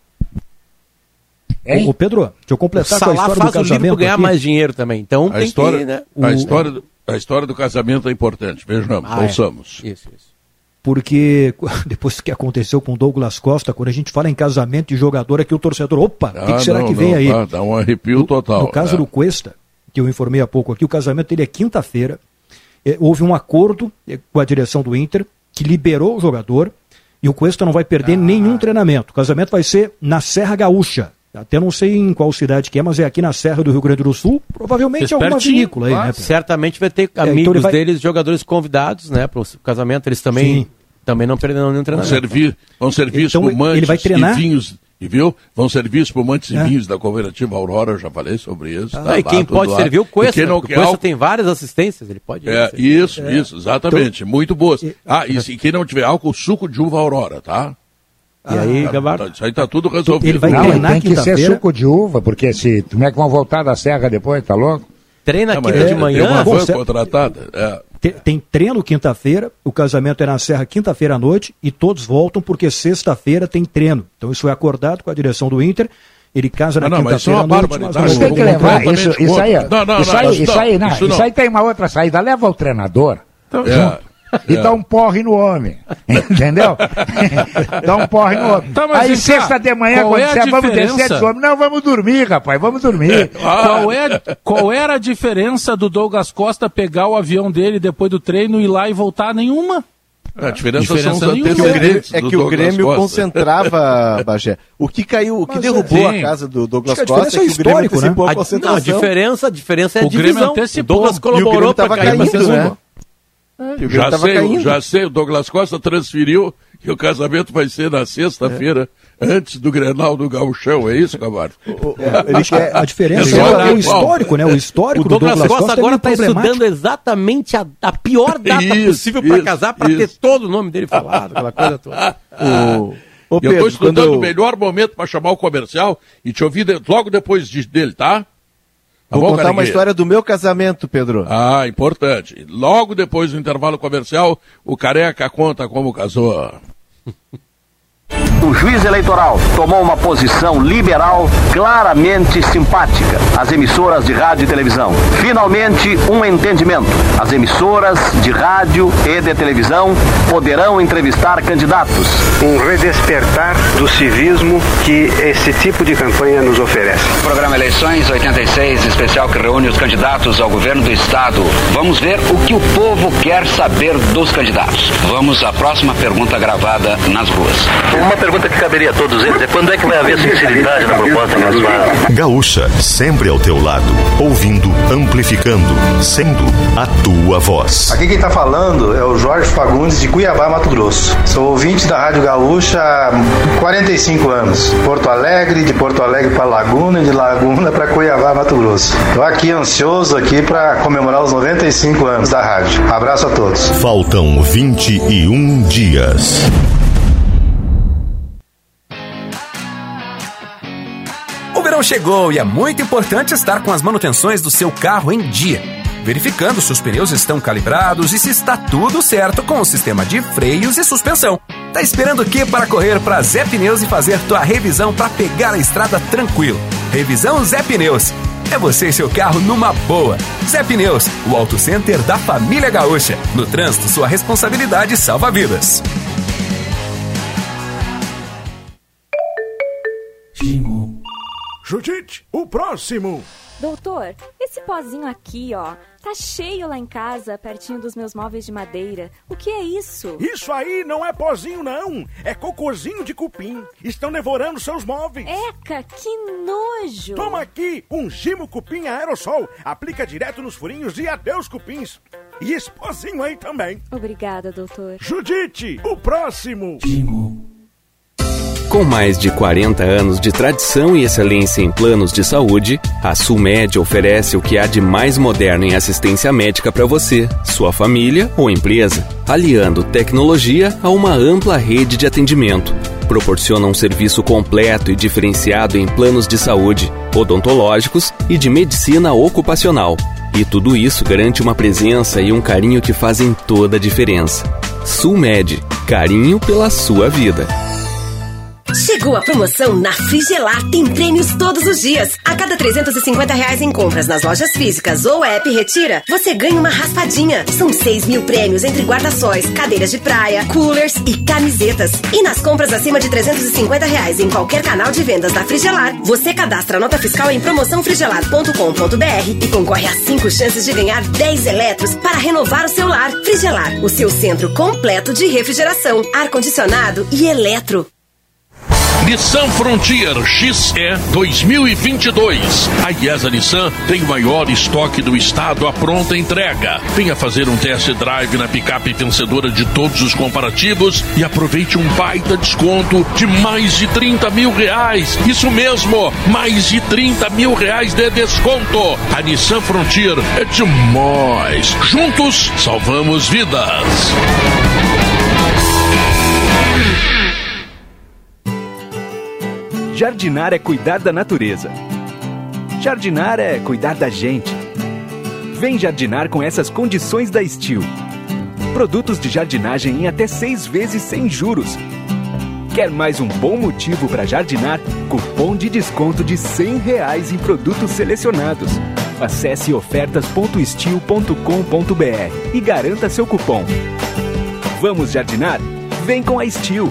Hein? Ô, Pedro, deixa eu O completar com a Salah história do faz o Liverpool casamento ganhar aqui. mais dinheiro também. Então A tem história, que, né? a, o- história do, a história do casamento é importante, vejamos, Ah, é. ouçamos. Isso, isso. Porque depois que aconteceu com o Douglas Costa, quando a gente fala em casamento de jogador, aqui o torcedor, opa, o que, Ah, que será não, que vem não, aí? Dá, dá um arrepio total. No caso é. do Cuesta, que eu informei há pouco aqui, o casamento dele é quinta-feira. É, houve um acordo é, com a direção do Inter, que liberou o jogador, e o Cuesta não vai perder Ah. nenhum treinamento. O casamento vai ser na Serra Gaúcha. Até não sei em qual cidade que é, mas é aqui na Serra do Rio Grande do Sul, provavelmente Fez alguma pertinho, vinícola aí, claro. né? Certamente vai ter então amigos ele vai- deles, jogadores convidados, né, para o casamento. Eles também, Sim. também não perderão nenhum Vão treinamento. servir, vão servir Então, espumantes ele vai treinar? e vinhos, e viu? Vão servir espumantes É. e vinhos da cooperativa Aurora, eu já falei sobre isso. Ah, tá e lá, quem tudo pode lá. servir o E Cuesta, quem não porque o quer Cuesta álcool- tem várias assistências, ele pode... É, isso, isso, exatamente, muito boas. Ah, e se quem não tiver álcool, suco de uva Aurora, tá? E aí, Tá- Gabardo? tá- isso aí tá tudo resolvido. Ele vai Não, treinar tem que ser quinta-feira. suco de uva, porque se como é que vão voltar da serra depois, tá louco? Treina É, quinta mas de é, manhã. tem uma Bom, van cê- contratada. É. Tem, tem treino quinta-feira, o casamento é na Serra quinta-feira à noite e todos voltam porque sexta-feira tem treino. Então isso foi acordado com a direção do Inter. Ele casa na Ah, não, mas isso é quinta-feira uma à noite. barbaridade. nós Mas tem que vamos- levar isso, isso aí. Não, não, isso, não, aí, não, isso, aí, não, isso isso não. aí tem uma outra saída. Leva o treinador É, junto. E é. dá um porre no homem. Entendeu? Dá um porre no homem. Tá, mas aí vem cá, sexta de manhã, qual quando é a você vamos diferença? descer de homem. Não, vamos dormir, rapaz, vamos dormir. Qual, é, qual era a diferença do Douglas Costa pegar o avião dele depois do treino, ir lá e voltar? Nenhuma. A diferença, Diferença são os nenhuma. antecedentes É do que o Douglas Grêmio Costa. concentrava, Bagé. O que caiu, o que Mas, derrubou sim. a casa do Douglas Acho que a Costa é que diferença o Grêmio é histórico, antecipou A, a não, a concentração. diferença, a diferença é a O Grêmio divisão. O antecipou. Douglas E o Grêmio colaborou para tava cair pra caindo, segunda. né? E o Grêmio Já tava sei, caindo. já sei, o Douglas Costa transferiu que o casamento vai ser na sexta-feira, antes do Grenal do Gauchão, é isso, Camargo? Ele quer... A diferença Exato. é o histórico, né? O histórico O do Douglas, Douglas Costa Costa agora é está meio problemático. estudando exatamente a, a pior data Isso, possível para isso, casar, para ter isso. todo o nome dele falado, aquela coisa toda. O... Ô, E eu estou Pedro, estudando quando... o melhor momento para chamar o comercial e te ouvir de- logo depois de- dele, tá? Tá Vou bom, contar uma Caranguejo? história do meu casamento, Pedro. Ah, importante. Logo depois do intervalo comercial, o Careca conta como casou. O juiz eleitoral tomou uma posição liberal claramente simpática às emissoras de rádio e televisão. Finalmente, um entendimento. As emissoras de rádio e de televisão poderão entrevistar candidatos. Um redespertar do civismo que esse tipo de campanha nos oferece. Programa Eleições oitenta e seis, especial que reúne os candidatos ao governo do estado. Vamos ver o que o povo quer saber dos candidatos. Vamos à próxima pergunta gravada nas ruas. Uma pergunta que caberia a todos eles é quando é que vai haver sinceridade na proposta que nós fazemos? Gaúcha, sempre ao teu lado, ouvindo, amplificando, sendo a tua voz. Aqui quem está falando é o Jorge Fagundes de Cuiabá, Mato Grosso. Sou ouvinte da Rádio Gaúcha há quarenta e cinco anos. Porto Alegre, de Porto Alegre para Laguna e de Laguna para Cuiabá, Mato Grosso. Estou aqui ansioso aqui para comemorar os noventa e cinco anos da rádio. Abraço a todos. Faltam vinte e um dias. O verão chegou e é muito importante estar com as manutenções do seu carro em dia, verificando se os pneus estão calibrados e se está tudo certo com o sistema de freios e suspensão. Tá esperando o que para correr para Zé Pneus e fazer tua revisão para pegar a estrada tranquilo? Revisão Zé Pneus. É você e seu carro numa boa. Zé Pneus, o auto center da família gaúcha. No trânsito, sua responsabilidade salva vidas. Judite, o próximo! Doutor, esse pozinho aqui, ó, tá cheio lá em casa, pertinho dos meus móveis de madeira. O que é isso? Isso aí não é pozinho, não. É cocôzinho de cupim. Estão devorando seus móveis. Eca, que nojo! Toma aqui um Gimo Cupim Aerosol. Aplica direto nos furinhos e adeus cupins. E esse pozinho aí também. Obrigada, doutor. Judite, o próximo! Com mais de quarenta anos de tradição e excelência em planos de saúde, a Sulmed oferece o que há de mais moderno em assistência médica para você, sua família ou empresa, aliando tecnologia a uma ampla rede de atendimento. Proporciona um serviço completo e diferenciado em planos de saúde, odontológicos e de medicina ocupacional. E tudo isso garante uma presença e um carinho que fazem toda a diferença. Sulmed, carinho pela sua vida. Chegou a promoção na Frigelar, tem prêmios todos os dias. A cada trezentos e cinquenta reais em compras nas lojas físicas ou app Retira, você ganha uma raspadinha. São seis mil prêmios entre guarda-sóis, cadeiras de praia, coolers e camisetas. E nas compras acima de trezentos e cinquenta reais em qualquer canal de vendas da Frigelar, você cadastra a nota fiscal em promoção frigelar ponto com ponto b r e concorre a cinco chances de ganhar dez eletros para renovar o seu lar. Frigelar, o seu centro completo de refrigeração, ar-condicionado e eletro. Nissan Frontier X E dois mil e vinte e dois. A IESA Nissan tem o maior estoque do estado à pronta entrega. Venha fazer um test drive na picape vencedora de todos os comparativos e aproveite um baita desconto de mais de trinta mil reais. Isso mesmo, mais de trinta mil reais de desconto. A Nissan Frontier é demais. Juntos, salvamos vidas. Jardinar é cuidar da natureza. Jardinar é cuidar da gente. Vem jardinar com essas condições da Steel. Produtos de jardinagem em até seis vezes sem juros. Quer mais um bom motivo para jardinar? Cupom de desconto de cem reais em produtos selecionados. Acesse ofertas ponto steel ponto com ponto b r e garanta seu cupom. Vamos jardinar? Vem com a Steel.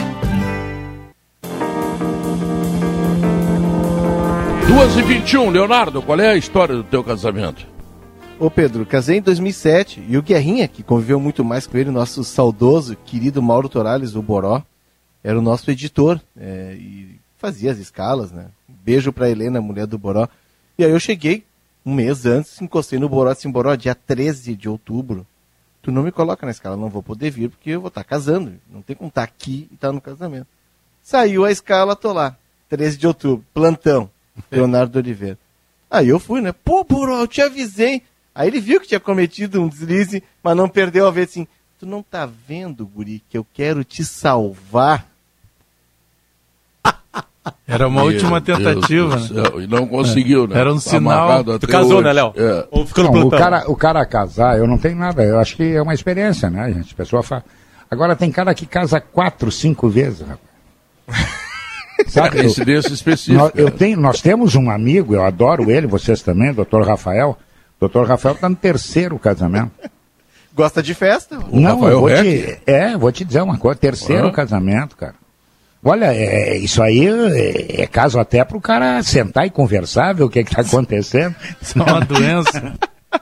duas e vinte e um, Leonardo, qual é a história do teu casamento? Ô Pedro, casei em dois mil e sete e o Guerrinha, que conviveu muito mais com ele, nosso saudoso, querido Mauro Torales, o Boró, era o nosso editor é, e fazia as escalas, né? Beijo pra Helena, mulher do Boró. E aí eu cheguei um mês antes, encostei no Boró, assim, Boró, dia treze de outubro, tu não me coloca na escala, não vou poder vir porque eu vou estar casando, não tem como estar aqui e estar no casamento. Saiu a escala, tô lá, treze de outubro, plantão, Leonardo Oliveira. Aí eu fui, né? Pô, Boró, eu te avisei. Aí ele viu que tinha cometido um deslize, mas não perdeu a vez, assim, tu não tá vendo, guri, que eu quero te salvar? Era uma Meu última tentativa, Deus né? do céu, e não conseguiu, né? Era um Tá sinal. amarrado Tu até casou, hoje. né, Léo? É. Ou ficou no Não, o, plantão? cara, o cara casar, eu não tenho nada. Eu acho que é uma experiência, né, gente? A pessoa fala. Agora tem cara que casa quatro, cinco vezes, rapaz. Sabe? É incidência específica. Nós, eu tenho, nós temos um amigo, eu adoro ele, vocês também, doutor Rafael. doutor Rafael está no terceiro casamento. Gosta de festa? O não, Rafael eu vou Reck? te, é, vou te dizer uma coisa, terceiro Ah. casamento, cara. Olha, é, isso aí é, é caso até para o cara sentar e conversar, ver o que está acontecendo. Isso é uma doença.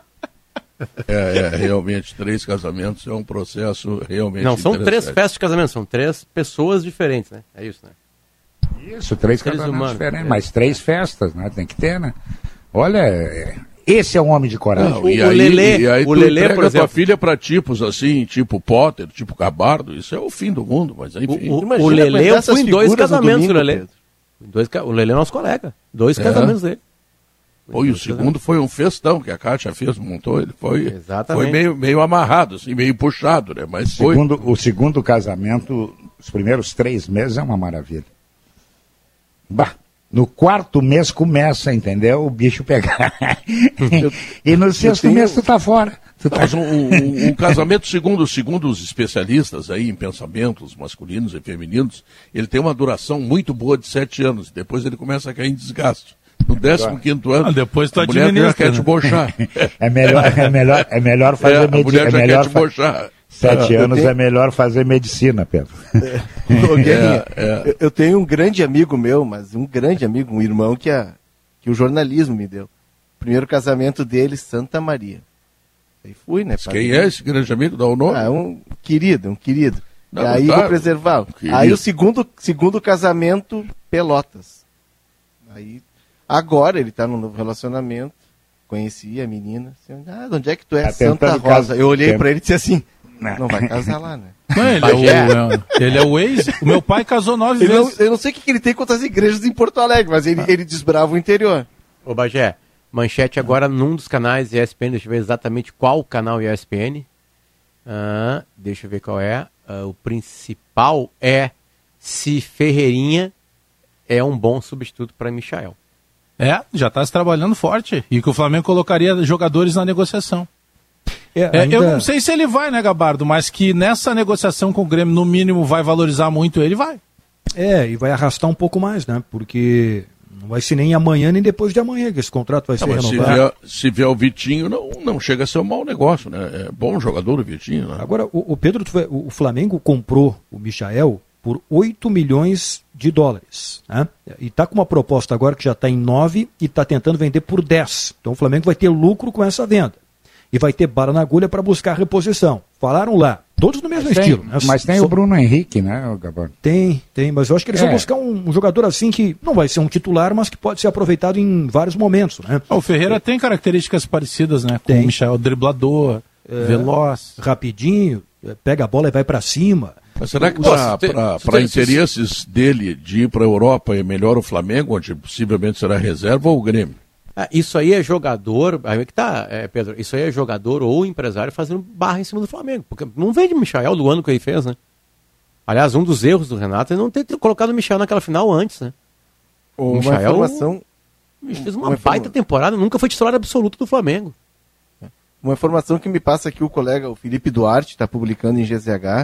É, é, realmente, três casamentos é um processo realmente Não, são três interessante. festas de casamento, são três pessoas diferentes, né? É isso, né? Isso, três Seres casamentos humanos, diferentes, é. mas três festas, né? Tem que ter, né? Olha, é, esse é um homem de coragem. Não, e O aí, Lelê- e aí o tu Lelê, entrega por tua exemplo. filha pra tipos assim, tipo Potter, tipo Gabardo, isso é o fim do mundo, mas enfim. O, Imagina o Lelê, aguentar eu essas fui em dois figuras no casamentos, domingo, o Lelê. Pedro. Dois, ca- o Lelê é nosso colega. Dois É. casamentos dele. Pô, e o segundo foi um festão que a Kátia fez, montou, ele foi, Exatamente. foi meio, meio amarrado, assim, meio puxado, né? Mas foi. Segundo, o segundo casamento, os primeiros três meses é uma maravilha. Bah, no quarto mês começa, entendeu? O bicho pegar. E no sexto tenho- mês tu tá fora. Tu tá... Mas o, o- o casamento, segundo, segundo os especialistas aí em pensamentos masculinos e femininos, ele tem uma duração muito boa de sete anos. Depois ele começa a cair em desgaste. No décimo quinto ano, Ah, depois tu a mulher já administra, quer né? te bochar. É melhor, é melhor, é melhor É, fazer a medicina. mulher É já melhor quer te fa- bochar. Sete É. anos tenho- é melhor fazer medicina, Pedro. Ô, Guerrinha, É, é. Eu, eu tenho um grande amigo meu, mas um grande amigo, um irmão que, a, que o jornalismo me deu. Primeiro casamento dele, Santa Maria. Aí fui, né? Quem é esse grande amigo? Dá o nome? Ah, um querido, um querido. Não, e aí tá. vou preservá-lo. Querido. Aí o segundo, segundo casamento, Pelotas. Aí, agora ele tá num novo relacionamento. Conheci a menina. Assim, ah, de onde é que tu é? Tá Santa tentando Rosa. casar. Eu olhei Tem- pra ele e disse assim, não vai casar lá, né? Não, ele, é o, ele é o ex. O meu pai casou nove Ele não- vezes. eu não sei o que que ele tem contra as igrejas em Porto Alegre, mas ele, ele desbrava o interior. Ô Bagé, manchete agora num dos canais E S P N, deixa eu ver exatamente qual canal E S P N. Ah, deixa eu ver qual é. Ah, o principal é se Ferreirinha é um bom substituto para Michael. É, já está se trabalhando forte. E que o Flamengo colocaria jogadores na negociação. É, É, ainda- Eu não sei se ele vai, né, Gabardo? Mas que nessa negociação com o Grêmio, no mínimo, vai valorizar muito ele, vai. É, e vai arrastar um pouco mais, né? Porque não vai ser nem amanhã nem depois de amanhã que esse contrato vai Não, ser mas se renovado. vier, se vier o Vitinho, não, não chega a ser um mau negócio, né? É bom jogador o Vitinho, né? Agora, o, o Pedro, tu vai- o o Flamengo comprou o Michael por oito milhões de dólares. Né? E está com uma proposta agora que já está em nove e está tentando vender por dez. Então o Flamengo vai ter lucro com essa venda. E vai ter bala na agulha para buscar reposição. Falaram lá, todos no mesmo Mas tem, estilo. Né? mas tem Só- o Bruno Henrique, né, Gabardo? Tem, tem, mas eu acho que eles É. vão buscar um, um jogador assim que não vai ser um titular, mas que pode ser aproveitado em vários momentos. Né? Ah, o Ferreira tem características parecidas, né? Com Tem. o Michel, driblador, É, veloz. Rapidinho, é, pega a bola e vai para cima. Mas será que Nossa, tem- para tem- interesses dele de ir para a Europa é melhor o Flamengo, onde possivelmente será reserva, ou o Grêmio? Ah, isso aí é jogador, aí é que tá, é, Pedro, isso aí é jogador ou empresário fazendo barra em cima do Flamengo, porque não vende o Michael do ano que ele fez, né? Aliás, um dos erros do Renato é não ter colocado o Michael naquela final antes, né? O Uma Michael informação... fez uma uma baita informa- temporada, nunca foi titular absoluto do Flamengo. Uma informação que me passa aqui o colega, o Felipe Duarte, está publicando em G Z H,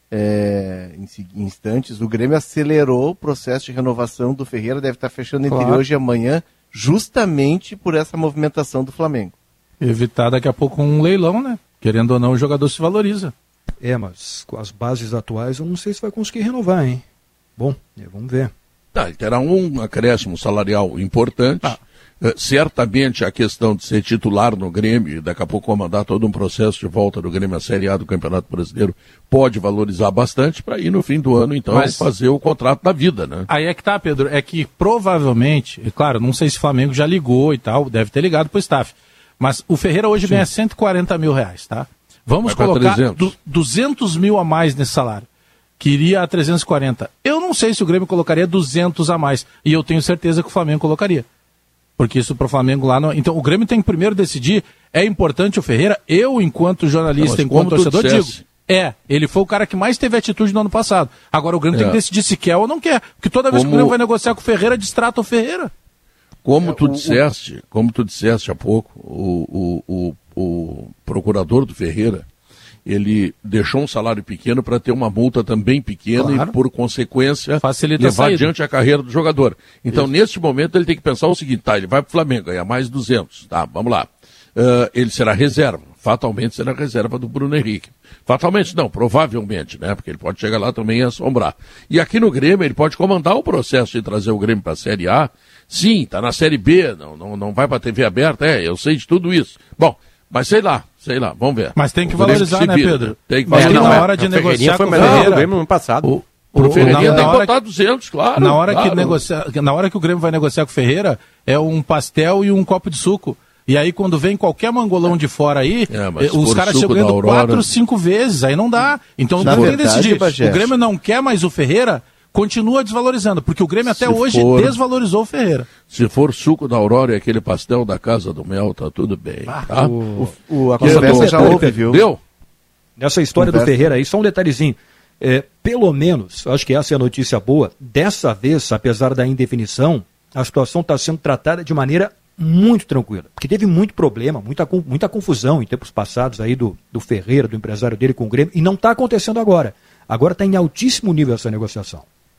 é, em, em instantes, o Grêmio acelerou o processo de renovação do Ferreira, deve estar fechando entre Claro. hoje e amanhã, justamente por essa movimentação do Flamengo. Evitar daqui a pouco um leilão, né? Querendo ou não, o jogador se valoriza. É, mas com as bases atuais eu não sei se vai conseguir renovar, hein? Bom, é, vamos ver. Tá, ele terá um acréscimo salarial importante. Uh, certamente a questão de ser titular no Grêmio e daqui a pouco comandar todo um processo de volta do Grêmio à Série A do Campeonato Brasileiro pode valorizar bastante para ir no fim do ano, então, Mas- fazer o contrato da vida, né? Aí é que tá, Pedro, é que provavelmente, e claro, não sei se o Flamengo já ligou e tal, deve ter ligado pro staff, mas o Ferreira hoje ganha cento e quarenta mil reais, tá? Vamos Vai pra colocar trezentos. du- duzentos mil a mais nesse salário, que iria a trezentos e quarenta. Eu não sei se o Grêmio colocaria duzentos a mais, e eu tenho certeza que o Flamengo colocaria. Porque isso pro Flamengo lá não... Então o Grêmio tem que primeiro decidir, é importante o Ferreira, eu enquanto jornalista, Não, mas enquanto como tu torcedor, dissesse- digo... É, ele foi o cara que mais teve atitude no ano passado. Agora o Grêmio tem É. que decidir se quer ou não quer. Porque toda vez que o Como- Grêmio vai negociar com o Ferreira, distrata o Ferreira. Como É, tu o- disseste, como tu disseste há pouco, o, o, o, o procurador do Ferreira, ele deixou um salário pequeno para ter uma multa também pequena Claro. e, por consequência, Facilita a levar saída. adiante a carreira do jogador. Então, neste momento, ele tem que pensar o seguinte, tá, ele vai para o Flamengo, ganhar mais duzentos, tá, vamos lá. Ah, ele será reserva, fatalmente será reserva do Bruno Henrique. Fatalmente não, provavelmente, né, porque ele pode chegar lá também e assombrar. E aqui no Grêmio, ele pode comandar o processo de trazer o Grêmio para a Série A. Sim, está na Série B, não, não, não vai para a T V aberta, é, eu sei de tudo isso. Bom, mas sei lá, sei lá, vamos ver. Mas tem que O Grêmio valorizar, se né, vira. Pedro? Tem que Mas valorizar. na hora de negociar com o Ferreira... no ano passado. O, O Ferreirinha na- tem na que hora botar duzentos, claro. Na hora, claro. que negocia, na hora que o Grêmio vai negociar com o Ferreira, é um pastel e um copo de suco. E aí, quando vem qualquer mangolão de fora aí, É, mas eh, se os for caras suco chegam da ganhando Aurora- quatro, cinco vezes, aí não dá. Então Na o Grêmio tem que verdade, decidir. Bagé, O Grêmio não quer mais o Ferreira, continua desvalorizando, porque o Grêmio até Se hoje for- desvalorizou o Ferreira. Se for suco da Aurora e aquele pastel da Casa do Mel, tá tudo bem. Tá? o- o- a Que conversa do- já houve, viu? Deu? Nessa história Conversa. do Ferreira aí, só um detalhezinho. É, pelo menos, acho que essa é a notícia boa, dessa vez, apesar da indefinição, a situação está sendo tratada de maneira muito tranquila. Porque teve muito problema, muita, con- muita confusão em tempos passados aí do, do Ferreira, do empresário dele com o Grêmio, e não está acontecendo agora. Agora está em altíssimo nível essa negociação.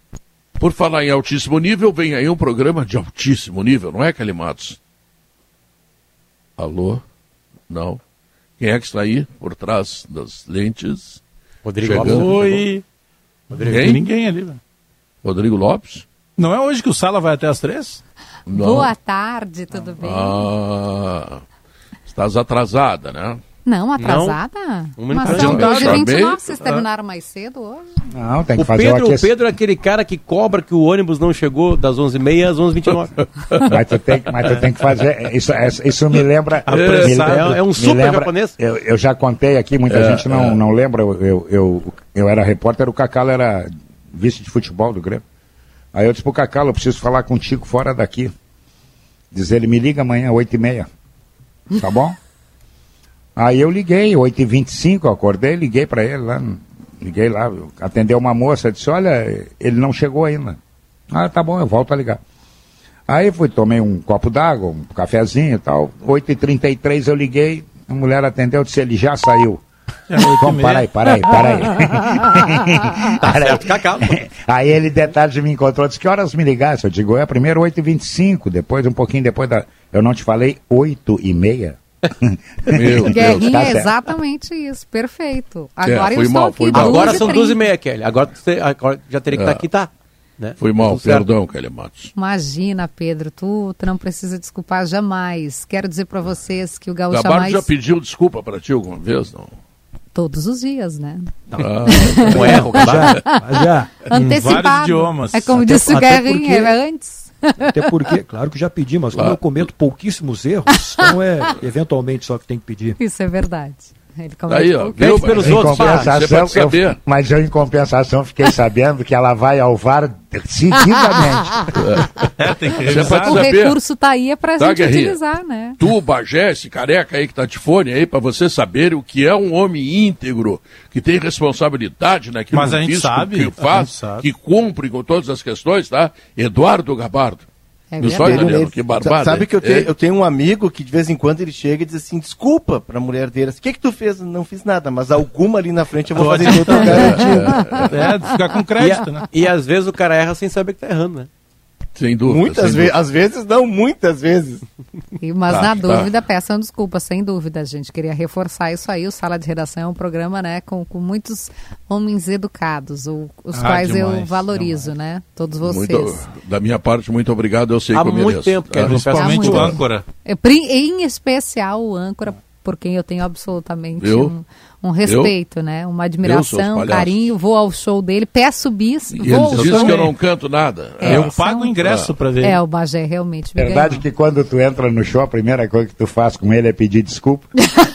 Por falar em altíssimo nível, vem aí um programa de altíssimo nível, não é, Kelly Matos? Alô? Não. Quem é que está aí por trás das lentes? Rodrigo Chegando. Lopes. Oi. Rodrigo. Tem Quem? ninguém ali, velho. Rodrigo Lopes? Não é hoje que o Sala vai até as três? Não. Boa tarde, tudo bem? Ah, estás atrasada, né? Não, atrasada? Um minuto Mas pra são adiantar. doze e vinte e nove, vocês Ah. terminaram mais cedo hoje? Não, tem que O fazer Pedro, o o aquecimento. Pedro é aquele cara que cobra que o ônibus não chegou das onze e meia às onze e vinte e nove. Mas tu tem, mas tu tem que fazer. Isso, isso me lembra. Apressado. me- É um me super lembra- japonês. Eu, eu já contei aqui, muita É, gente não, é. não lembra. Eu, eu, eu, eu era repórter, o Cacalo era vice de futebol do Grêmio. Aí eu disse pro Cacalo, eu preciso falar contigo fora daqui. Diz ele, me liga amanhã, oito e meia. Tá bom? Aí eu liguei, oito e vinte e cinco, eu acordei, liguei para ele lá. Liguei lá, atendeu uma moça, disse, olha, ele não chegou ainda. Ah, tá bom, eu volto a ligar. Aí fui, tomei um copo d'água, um cafezinho e tal. oito e trinta e três eu liguei, a mulher atendeu, disse, ele já saiu. Vamos, para aí, para aí, para aí. Tá Para aí. certo, Cacau. Aí ele, de tarde, me encontrou, disse, que horas me ligasse? Eu digo, é primeiro oito e vinte e cinco, depois, um pouquinho depois da... Eu não te falei oito e meia? Meu Guerrinha tá é certo. exatamente isso, perfeito. Agora eu foi estou mal, aqui foi mal. Agora duas e são trinta. duas e meia, Kelly. Agora, você- agora já teria que É. estar aqui, tá? Né? Foi mal, Tudo certo. perdão, Kelly Matos. Imagina, Pedro, tu, tu não precisa desculpar jamais. Quero dizer pra vocês que o Gaúcha Gabardo Mais já pediu desculpa para ti alguma vez, não? todos os dias, né? Ah, Não erra, o Gabardo. Mas já. Antecipado. vários idiomas. É como Até- disse o até Guerrinha, porque- é antes. Até porque, claro que já pedi, mas como Claro. eu cometo pouquíssimos erros, então é eventualmente só que tem que pedir. Isso é verdade. Ele Aí, ó, pouco. viu? pelos Em outros, pá. Você compensação, pode saber. eu, mas eu, em compensação, fiquei sabendo que ela vai ao V A R seguidamente. É, tem que Você revisar. pode O saber. recurso tá aí é pra Tá, gente Guerrinha? utilizar, né? Tu, Bagé, esse careca aí que tá de fone aí, pra você saber o que é um homem íntegro, que tem responsabilidade naquilo Mas a gente físico sabe, que a faz, gente sabe. que cumpre com todas as questões, tá? Eduardo Gabardo. É É Viu só, Juliano? Que barbada. Sabe que eu é. tenho, eu tenho um amigo que de vez em quando ele chega e diz assim, desculpa pra mulher dele. O que que tu fez? Não fiz nada, mas alguma ali na frente eu vou fazer de outra garantia. É, ficar com crédito, e, né? E às vezes o cara erra sem saber que tá errando, né? Sem dúvida. Muitas vezes, às vezes não, muitas vezes. E, mas Tá, na tá. dúvida, peçam desculpa, sem dúvida, gente. Queria reforçar isso aí. O Sala de Redação é um programa, né, com, com muitos homens educados, o- os Ah, quais eu demais, valorizo, né? Todos vocês. Muito, da minha parte, muito obrigado. Eu sei Há que eu muito mereço. tempo, tá? Principalmente Há muito o tempo. âncora. Eu, pri- em especial o âncora, por quem eu tenho absolutamente Viu? um, um respeito, né? Uma admiração, um palhaços. carinho. Vou ao show dele, peço bis, E vou ele ao diz show. que eu não canto nada. É, Eu são- pago o ingresso pra ver. É, o Bagé realmente me Verdade ganhou. que quando tu entra no show, a primeira coisa que tu faz com ele é pedir desculpa.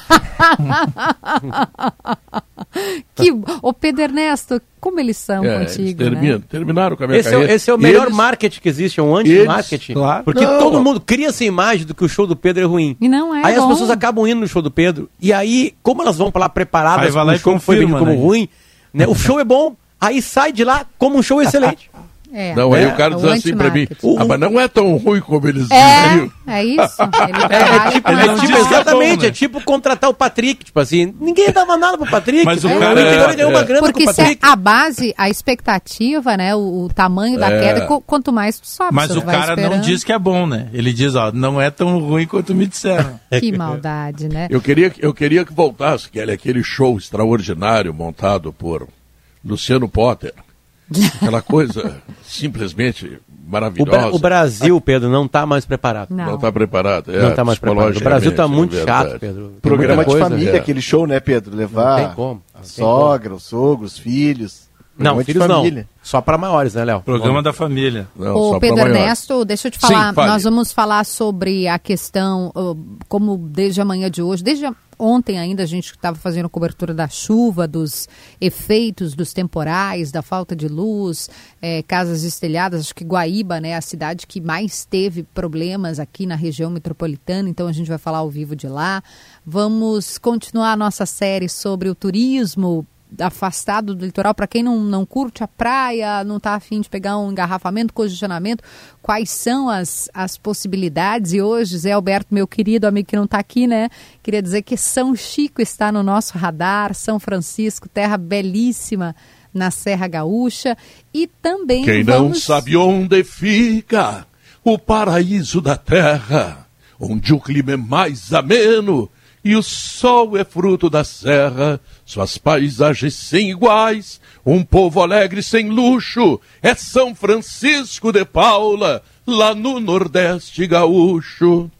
Que, ô Pedro Ernesto, como eles são É, eles contigo, terminam- né? terminaram com a minha Esse é, o- carreira. esse é o E melhor eles- marketing que existe, é um anti-marketing. Eles- claro. Porque Não. todo mundo cria essa imagem do que o show do Pedro é ruim. E não é Aí bom. as pessoas acabam indo no show do Pedro. E aí, como elas vão pra lá preparadas, Aí vai lá com e o show foi confirma, vendido como né? ruim, né? O show é bom, aí sai de lá como um show excelente. É, Não, aí É, o cara é diz o assim pra mim, anti-marketing. ah, mas não é tão ruim como eles É, diziam. é isso. Ele É, trabalha é tipo, com é essa- tipo- exatamente, é tipo contratar o Patrick, tipo assim, ninguém dava nada pro Patrick, Mas o né? cara- não entregou é, nenhuma é. grana com Porque o se é Patrick. a base, a expectativa, né, o, o tamanho da É. queda, co- quanto mais tu sobe. Mas você o vai cara não esperando. diz que é bom, né? Ele diz, ó, não é tão ruim quanto me disseram. Que maldade, né? Eu queria, eu queria que voltasse, Kelly, aquele show extraordinário montado por Luciano Potter. Aquela coisa simplesmente O, maravilhosa. Bra- o Brasil, Pedro, não tá mais preparado. Não está preparado. É, Não tá mais preparado. O Brasil tá psicologicamente, muito é chato, verdade. Pedro. Tem Programa muita de coisa. família, É. aquele show, né, Pedro? Levar Não tem como, a não tem sogra, o sogro, os filhos. Não, Programa de filhos não. família. Só para maiores, né, Léo? Programa da família. Não, Ô, só pra Pedro maiores. Ernesto, deixa eu te Sim, falar, fale. nós vamos falar sobre a questão, uh, como desde a manhã de hoje, desde a- ontem ainda a gente estava fazendo cobertura da chuva, dos efeitos dos temporais, da falta de luz, eh, casas estelhadas, acho que Guaíba, né, a cidade que mais teve problemas aqui na região metropolitana, então a gente vai falar ao vivo de lá. Vamos continuar a nossa série sobre o turismo afastado do litoral, para quem não, não curte a praia, não está afim de pegar um engarrafamento, congestionamento, quais são as, as possibilidades? E hoje, Zé Alberto, meu querido amigo que não está aqui, né? Queria dizer que São Chico está no nosso radar, São Francisco, terra belíssima na Serra Gaúcha, e também Quem não vamos... sabe onde fica o paraíso da terra, onde o clima é mais ameno e o sol é fruto da serra, suas paisagens sem iguais, um povo alegre sem luxo, é São Francisco de Paula, lá no Nordeste gaúcho.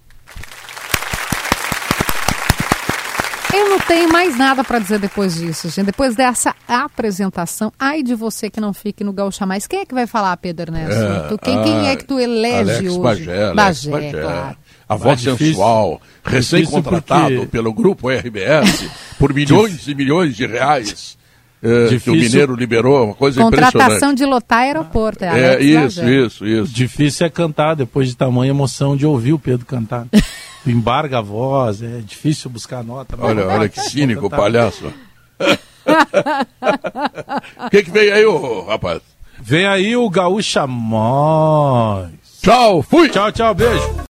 Eu não tenho mais nada para dizer depois disso, gente. Depois dessa apresentação, ai de você que não fique no Gaúcha Mais. Quem é que vai falar, Pedro Ernesto? É, Tu- quem, quem é que tu elege Alex hoje? Bagé, Alex Bagé, Bagé. claro. A voz Mas difícil. sensual, recém-contratado Difícil porque- pelo grupo R B S por milhões e milhões de reais eh, que o Difícil. Mineiro liberou, uma coisa Contratação impressionante. de lotar aeroporto. É, É Alex isso, Bagé. isso, isso. Difícil é cantar depois de tamanha emoção de ouvir o Pedro cantar. Tu embarga a voz, é difícil buscar nota. Olha, olha que cínico, Cantar. palhaço. O que, que veio aí, ô, rapaz? Vem aí o Gaúcha Mais. Tchau, fui! Tchau, tchau, beijo.